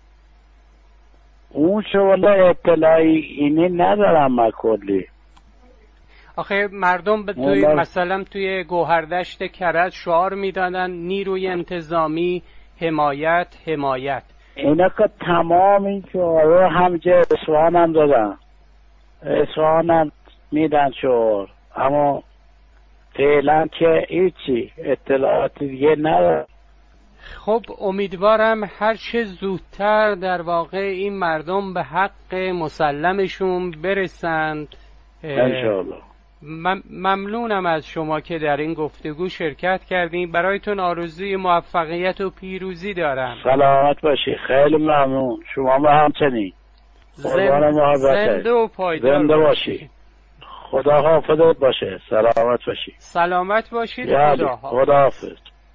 اون شو والا اطلاعی اینی ندارم من کلی. آخه مردم به توی مثلا توی گوهردشت کرج شعار میدادن نیروی انتظامی حمایت حمایت. اینا که تمام این شعار همجه اصفهان هم دادن، اصفهان هم میدن شعار، اما فعلا که هیچی اطلاعات دیگه ندارم. خب امیدوارم هر چه زودتر در واقع این مردم به حق مسلمشون برسند. انشاءالله. ممنونم از شما که در این گفتگو شرکت کردین. برایتون آرزوی موفقیت و پیروزی دارم. سلامت باشی. خیلی ممنون. شما ما همچنین. زنده, زنده و پایدار زنده باشی. خدا حافظت باشه. سلامت باشی. سلامت باشید. خدا حافظ. خدا حافظ.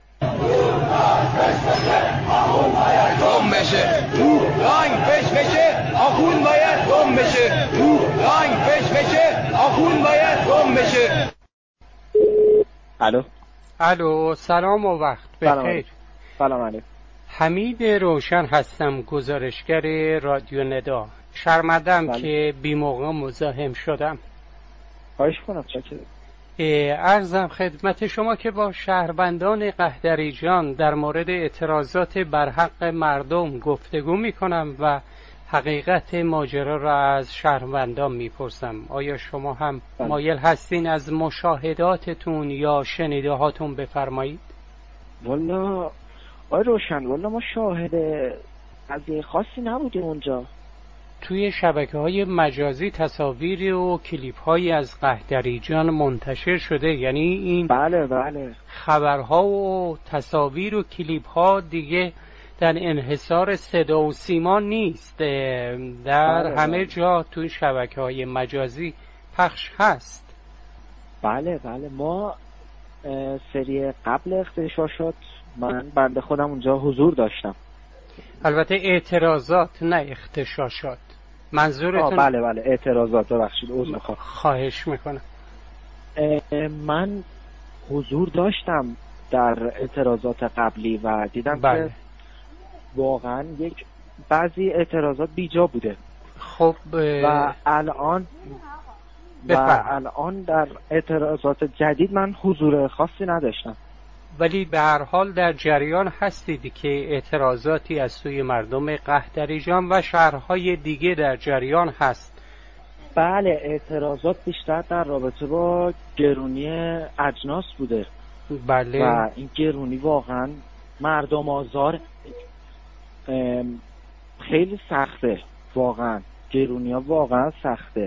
آخون باید گم بشه، رنگ فش بشه، آخون باید گم بشه، رنگ فش بشه، آخون باید گم بشه. الو الو، سلام و وقت بخیر. سلام علیکم. حمید روشن هستم، گزارشگر رادیو ندا. شرمندم بله. که بی موقع مزاحم شدم. خواهش کنم. چکه عرضم خدمت شما که با شهروندان قهدریجان در مورد اعتراضات بر حق مردم گفتگو می کنم و حقیقت ماجرا را از شهروندان می پرسم. آیا شما هم بله. مایل هستین از مشاهداتتون یا شنیده هاتون بفرمایید؟ والا آی روشن، والا ما شاهد از خاصی نبودیم اونجا. توی شبکه‌های مجازی تصاویر و کلیپ‌هایی از قهدریجان منتشر شده، یعنی این بله بله خبرها و تصاویر و کلیپ‌ها دیگه در انحصار صدا و سیما نیست، در بله همه بله. جا توی شبکه‌های مجازی پخش هست. بله بله ما سری قبل اغتشاشات من بنده خودم اونجا حضور داشتم. البته اعتراضات نه اغتشاشات. منظورتون؟ بله بله اعتراضات. ببخشید عذر میخوام. خواهش میکنم. من حضور داشتم در اعتراضات قبلی و دیدم بله. که واقعا یک بعضی اعتراضات بیجا بوده. خب و الان و الان در اعتراضات جدید من حضور خاصی نداشتم. ولی به هر حال در جریان هستید که اعتراضاتی از سوی مردم قهدریجان و شهرهای دیگه در جریان هست. بله اعتراضات بیشتر در رابطه با گرونی اجناس بوده. بله. و این گرونی واقعا مردم آزار خیلی سخته. واقعا گرونی ها واقعا سخته.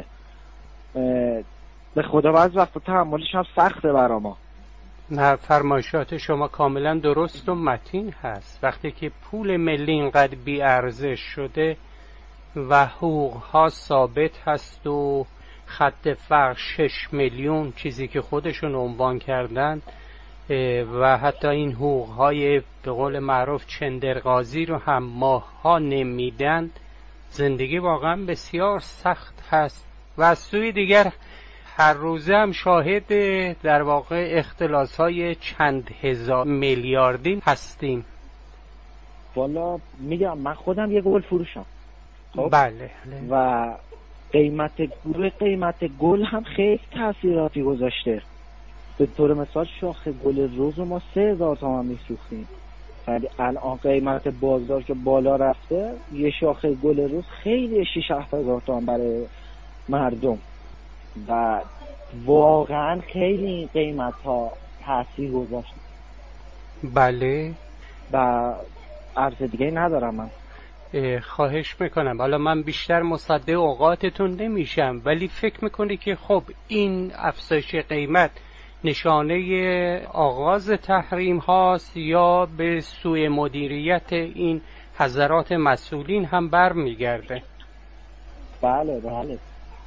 به خدا بعض وقتا تحملش هم سخته برا ما. نه، فرمایشات شما کاملا درست و متین هست. وقتی که پول ملی اینقدر بی ارزش شده و حقوق ها ثابت هست و خط فقر شش میلیون چیزی که خودشون عنوان کردن و حتی این حقوق های به قول معروف چندرغازی رو هم ماه ها نمیدن، زندگی واقعا بسیار سخت هست. و از سوی دیگر هر روزه هم شاهد در واقع اختلاس های چند هزار میلیاردی هستیم. والا میگم من خودم یه گل فروشم. خب؟ بله. و قیمت گل قیمت گل هم خیلی تاثیراتی گذاشته. به طور مثال شاخه گل روز ما سه هزار تومان میفروختیم، ولی الان قیمت بازار که بالا رفته یه شاخه گل روز خیلی شش هفت هزار تومان برای مردم و واقعا خیلی این قیمت ها تاثیر گذاشته. بله. و عرض دیگه ندارم من. خواهش میکنم. حالا من بیشتر مصدق اوقاتتون نمیشم، ولی فکر میکنی که خب این افزایش قیمت نشانه آغاز تحریم هاست یا به سوی مدیریت این حضرات مسئولین هم بر میگرده؟ بله بله.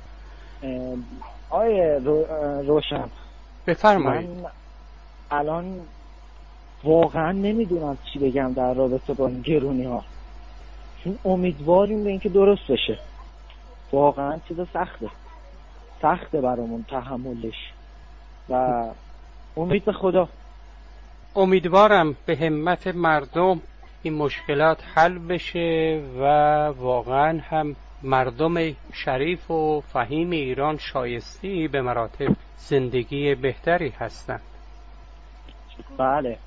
آیه رو روشن بفرمایید. من الان واقعا نمیدونم چی بگم در رابطه با این گرونی ها، چون امیدواریم به اینکه درست بشه. واقعا چیز سخته سخته برامون تحملش و امید به خدا. امیدوارم به همت مردم این مشکلات حل بشه و واقعا هم مردم شریف و فهیم ایران شایسته به مراتب زندگی بهتری هستند. بله.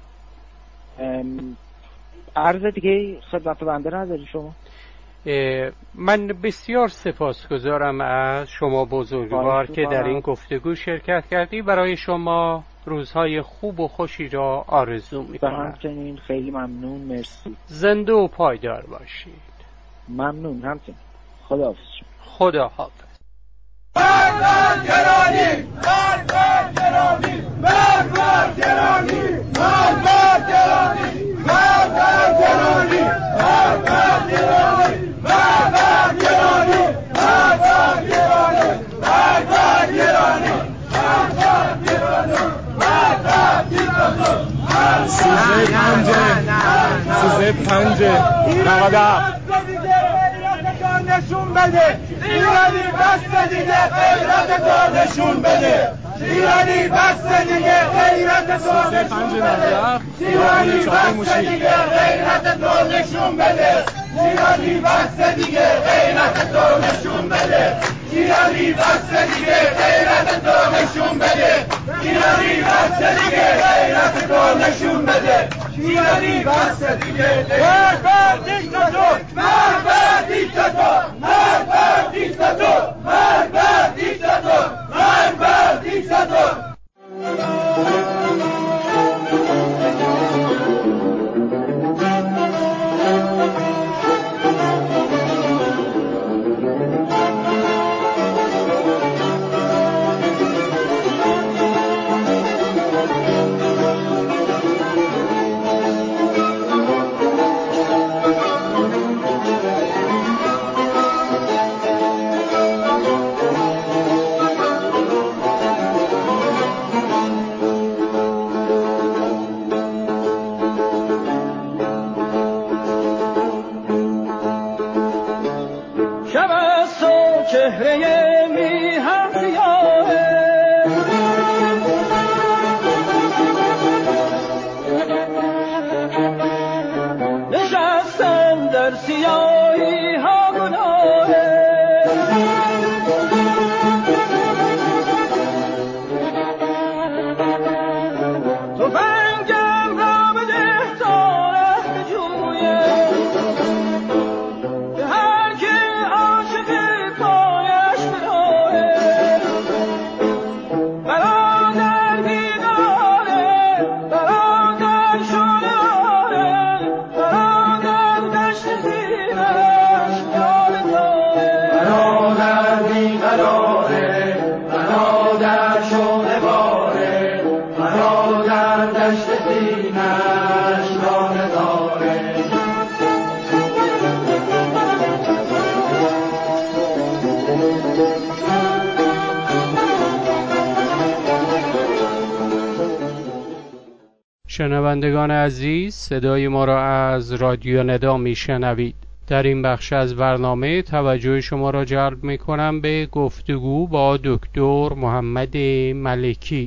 عرض دیگه خدمت بنده نداری شما؟ من بسیار سپاسگزارم از شما بزرگوار که در این گفتگو شرکت کردی. برای شما روزهای خوب و خوشی را آرزو میکنم. همچنین خیلی ممنون، مرسی. زنده و پایدار باشید. ممنون همچنین. خدا حافظ. خدا حافظ. مرد مرد گرانی، مرد مرد گرانی، مرد مرد گرانی، مرد مرد گرانی، مرد مرد گرانی، مرد مرد گرانی، مرد مرد گرانی، مرد مرد گرانی، مرد مرد گرانی، مرد مرد گرانی، مرد مرد گرانی. سوزه پنجه سوزه پنجه نود و هفت نشون بده ایرانی، بس دیگه غیرت تو نشون بده ایرانی، بس دیگه غیرت تو نشون بده ایرانی، بس دیگه غیرت تو نشون بده ایرانی، بس دیگه غیرت تو نشون بده ایرانی، بس دیگه غیرت تو نشون بده ایرانی، بس دیگه غیرت تو نشون بده ایرانی، بس دیگه مرد بر دیکتاتور، مرد بر دیکتاتور، مرد بر دیکتاتور، مرد بر دیکتاتور، مرد بر دیکتاتور. شنوندگان عزیز، صدای ما را از رادیو ندا میشنوید. در این بخش از برنامه توجه شما را جلب میکنم به گفتگو با دکتر محمد ملکی.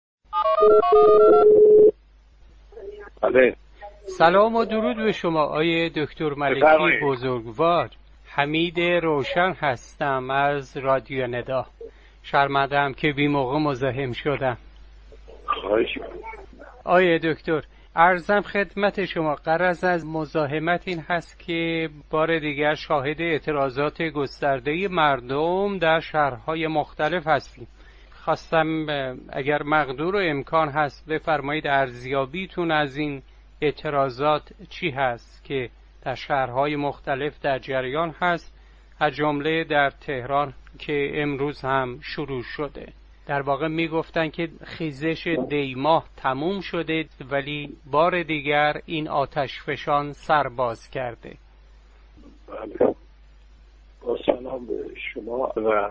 بله. سلام و درود به شما آیه دکتر ملکی بزرگوار. حمید روشن هستم از رادیو ندا. شرمندم که بی موقع مزاحم شدم. خواهش آیه دکتر، عرضم خدمت شما، غرض از مزاحمت این هست که بار دیگر شاهد اعتراضات گسترده مردم در شهرهای مختلف هستیم. خواستم اگر مقدور و امکان هست بفرمایید ارزیابیتون از این اعتراضات چی هست که در شهرهای مختلف در جریان هست، از جمله در تهران که امروز هم شروع شده. در واقع می گفتن که خیزش دیماه تموم شده ولی بار دیگر این آتش فشان سر باز کرده. بله، با سلام به شما و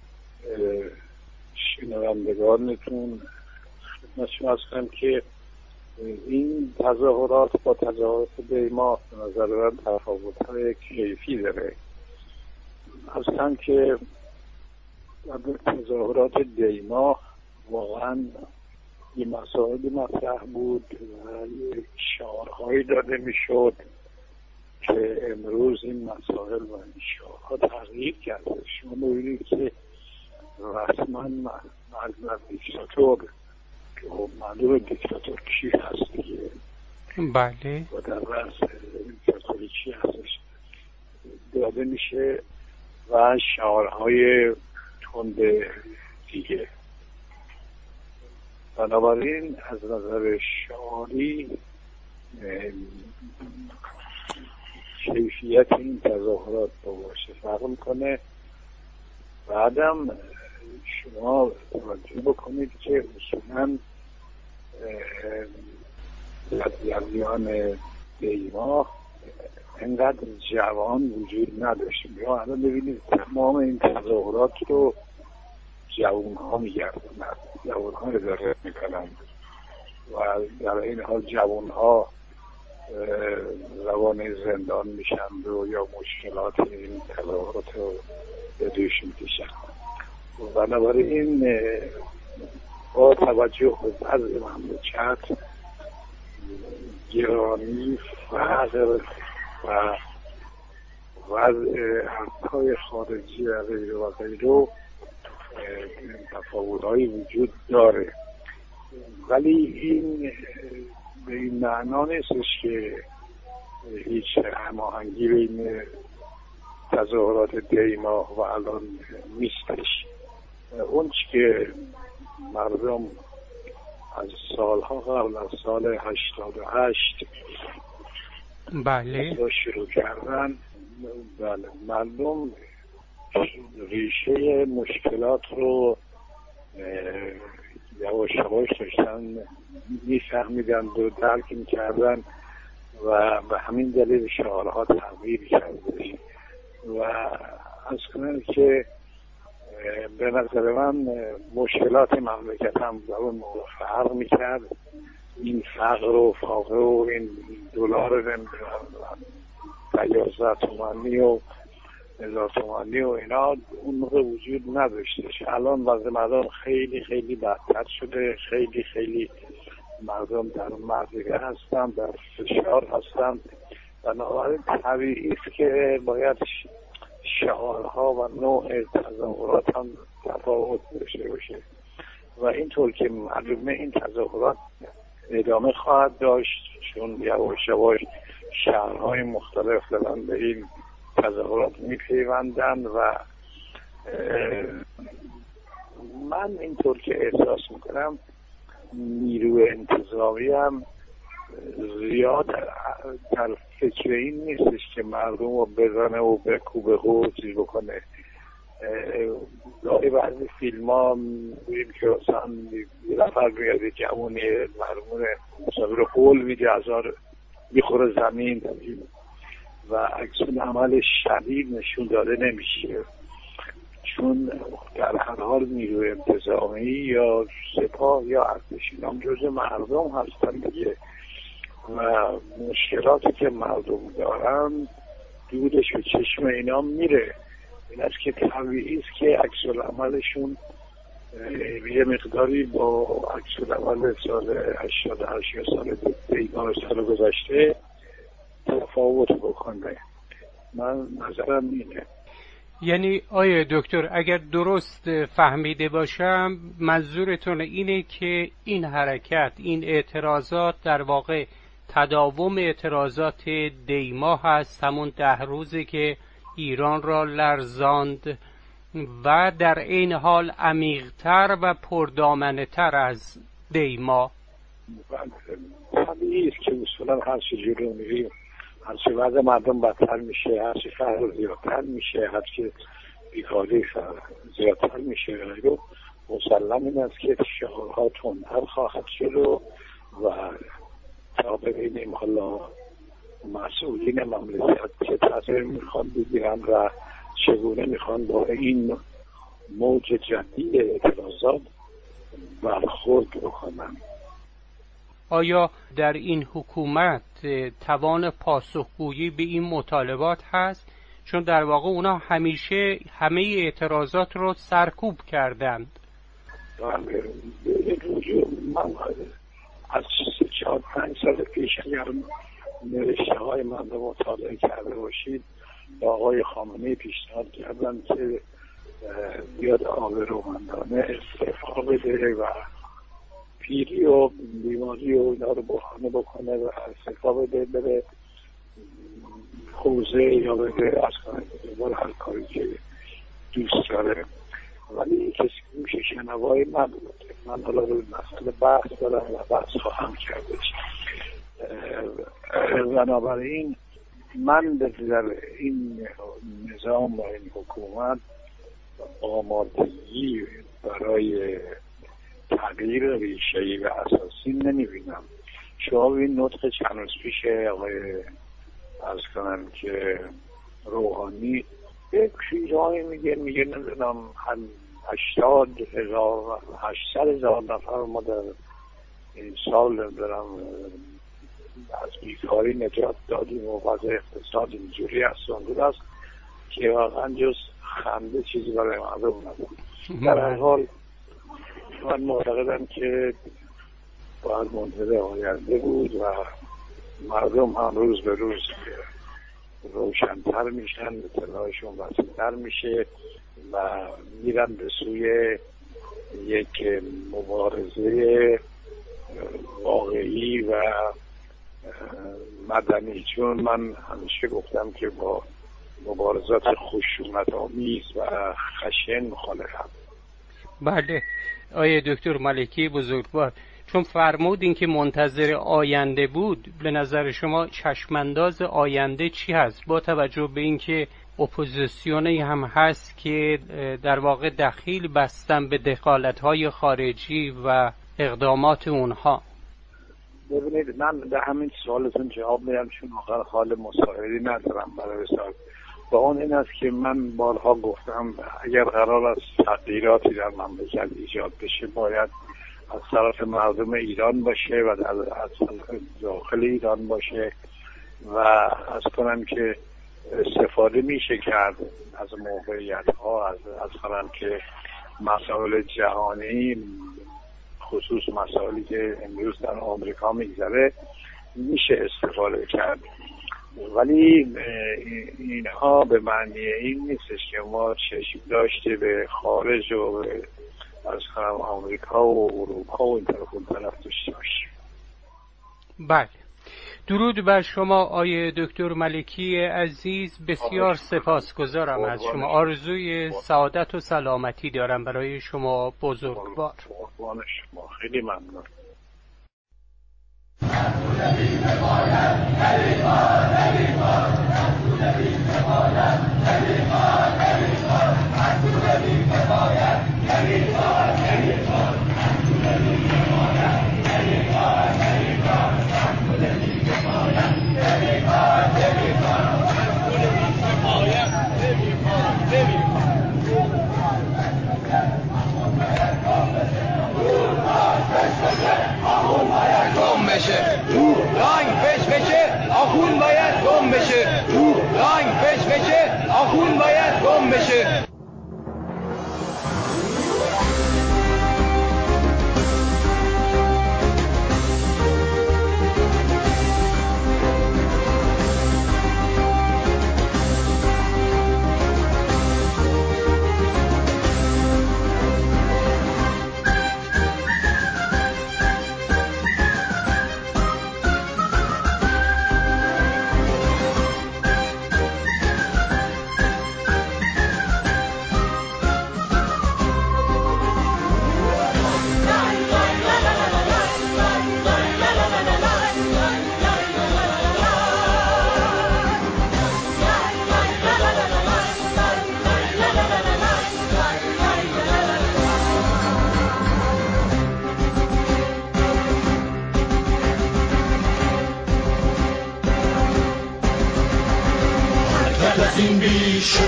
شنوندگانتون. خدمت شما هستم که این تظاهرات با تظاهرات دیماه به نظر من تفاوت‌های کیفی داره. اصلا که تظاهرات دیماه واقعا یه مسائل مطرح بود و یک شعارهایی داده میشد که امروز این مسائل و این شعارها تغییر کرده. شما ببینید که رسما مرد دیکتاتور که معلوم دیکتاتور کی هست دیگه، بله، و در رأس دیکتاتوری چی هستش داده میشه و شعارهای تند دیگه. بنابراین از نظر شعاری کیفیت این تظاهرات با باشه فرق میکنه. بعدم شما توجه بکنید که اصولا در جریان دیماه اینقدر جوان وجود نداشت. یا الان ببینید تمام این تظاهرات رو جوان ها میگردن، جوان ها اداره میکنن و در این حال جوان ها روان زندان میشن و یا مشکلات این تظاهرات رو به دوش میکشن. بنابراین با توجه به وضع مملکت، گرانی، فقر و وضع ارزهای خارجی و غیره و غیره تفاوت‌هایی وجود داره، ولی این به این معنا نیستش که هیچ هماهنگی بین تظاهرات دیماه و الان نیستش. اون چی که مردم از سالها قبل از سال هشتاد و هشت بله شروع کردن، بله مردم ریشه مشکلات رو یواش یواش داشتن میفهمیدن و درک میکردن و به همین دلیل شعارها تغییر کرده. و از کنم که به نظر من مشکلات مملکت هم در اون موقع فرق میکرد. این فقر و فاقه و این دلار یازده تومانی و هزار تومانی و اینا اون موقع وجود نداشتش. الان وضع مردم خیلی خیلی بدتر شده، خیلی خیلی مردم در مرزگه هستن، در فشار هستن. بنابراین طبیعی است که باید شعارها و نوع تظاهرات هم تفاوت داشته باشه و اینطور که معلومه این تظاهرات ادامه خواهد داشت، چون یواش یواش شهرهای مختلف دارن به این تظاهرات میپیوندن و من اینطور که احساس میکنم نیروی انتظامی هم زیاد در فکر این نیستش که مردم رو بزنه و بکوبه و چیز بکنه. داری بعضی فیلم ها میبینیم که اصلا یه نفر میاد یه جوانی مرمونه مصابه رو حول میده ازار میخوره زمین و عکس عمل شدید نشون داده نمیشه، چون در هر حال نیروی انتظامی یا سپاه یا ارتش اینا جزء مردم هستن دیگه و مشکلاتی که مردم دارن دودش به چشم اینا میره. این است که طبیعی است که عکس العملشون یه مقداری با عکس العمل سال هشتاد و هشت یا سال دیگاه سال گذشته تفاوت بکنه. من نظرم اینه. یعنی آیه دکتر اگر درست فهمیده باشم منظورتون اینه که این حرکت، این اعتراضات در واقع تداوم اعتراضات دیماه هست، همون ده روزی که ایران را لرزاند و در این حال عمیق‌تر و پردامنه‌تر از دیماه. طبیعی است که اصولا هر چیزی رو میریم هرچی وضع مردم بدتر میشه، هرچی فقر زیادتر میشه، هرچی بیکاری زیادتر میشه، رو مسلم این است که شعارها تندتر خواهد شد و تا ببینیم حالا مسئولین مملکت چه تصمیم میخوان بگیرن و چگونه میخوان با این موج جدید اعتراضات برخورد بکنن. آیا در این حکومت توان پاسخگویی به این مطالبات هست؟ چون در واقع اونا همیشه همه اعتراضات رو سرکوب کردند. من از چهار پنج سال پیش اگر نوشته های من رو مطالعه کرده باشید، با آقای خامنه‌ای پیشنهاد کردن که بیاد آبرومندانه استعفا بده و پیری و بیماری و اینا رو بحانه بکنه و استعفا بده، بره حوزه یا بده از کنه هر کاری که دوست داره. ولی کسی گوش شنوایی نبود. من حالا روی مسئله بحث دارم و بحث خواهم کردش. بنابراین من در این نظام و این حکومت آمادگی برای تغییر ریشه‌ای و اساسی نمیبینم. شما این نطق چند روز پیش آقای عرض کنم که روحانی یک چیزهایی میگه میگه نمیدونم هشتاد هزار هشتصد هزار نفر ما در این سال دارم از بیکاری نجات دادیم و وضع اقتصاد اینجوری است اونجور است که واقعا جز خنده چیزی برای مردم ندارم. در هر حال من معتقدم که باید منتظر آینده بود و مردم هم روز به روز روشن‌تر میشن، اطلاعشون وسیع‌تر میشه و میرن به سوی یک مبارزه واقعی و مدنی. چون من همیشه گفتم که با مبارزات خشونت‌آمیز و خشن مخالفم. بله آیه دکتر ملکی بزرگوار، چون فرمودین که منتظر آینده بود، به نظر شما چشمانداز آینده چی هست با توجه به اینکه اپوزیسیونی هم هست که در واقع دخیل بستن به دخالت‌های خارجی و اقدامات اونها؟ ببینید من به همین سوالتون جواب میدم چون آخر حال مصاحبه‌ای ندارم برای سوال. با اون این است که من بارها گفتم اگر قرار است تغییراتی در مملکت ایجاد بشه باید از طرف مردم ایران باشه و از داخل ایران باشه و از کنم که استفاده میشه کرد از موقعیت ها، از از کنم که مسائل جهانی خصوص مسائلی که امروز در آمریکا میگذره میشه استفاده کرد. ولی اینها به معنی این نیستش که ما چشم داشته به خارج و به از کنم آمریکا و اروپا و این طرف اون طرف داشته باشیم. بله، درود بر شما آیه دکتر ملکی عزیز، بسیار سپاسگزارم از شما. آرزوی سعادت و سلامتی دارم برای شما بزرگوار. قربان شما، خیلی ممنون. گم بشه رنگ فش بشه آخون باید گم بشه رنگ فش بشه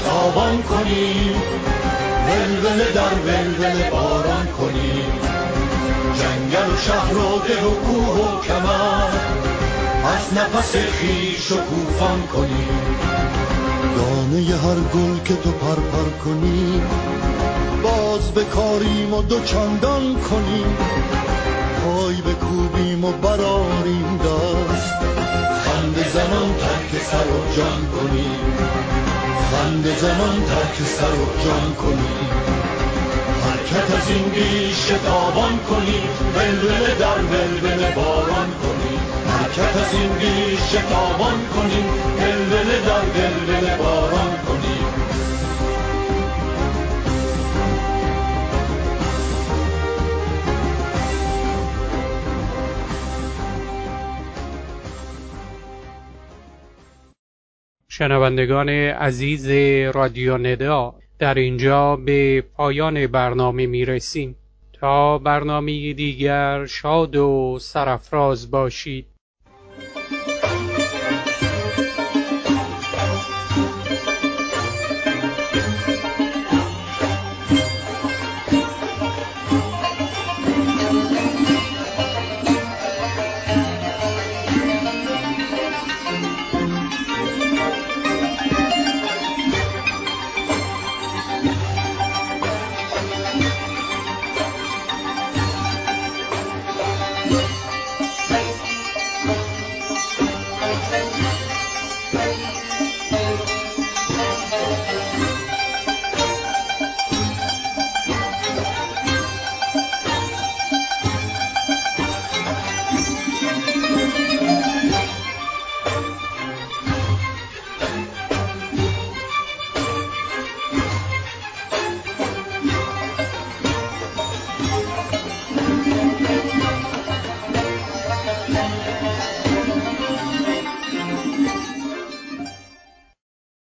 شتابان کنیم، ولوله در ولوله باران کنیم، جنگل و شهر و ده و کوه و کمر از نفس خویش شکوفان کنیم. دانه هر گل که تو پرپر کنی باز بکاریم و دو چندان کنیم، پای بکوبیم و براریم دست، خنده زنان ترک سر و جان کنیم، خنده زنان ترک سر و جان کنیم، حرکت از این بیش شتابان کنیم، ولوله در ولوله باران کنیم، حرکت از این بیش شتابان کنیم، ولوله در ولوله باران کنیم. شنوندگان عزیز رادیو ندا، در اینجا به پایان برنامه می رسیم. تا برنامه دیگر شاد و سرافراز باشید.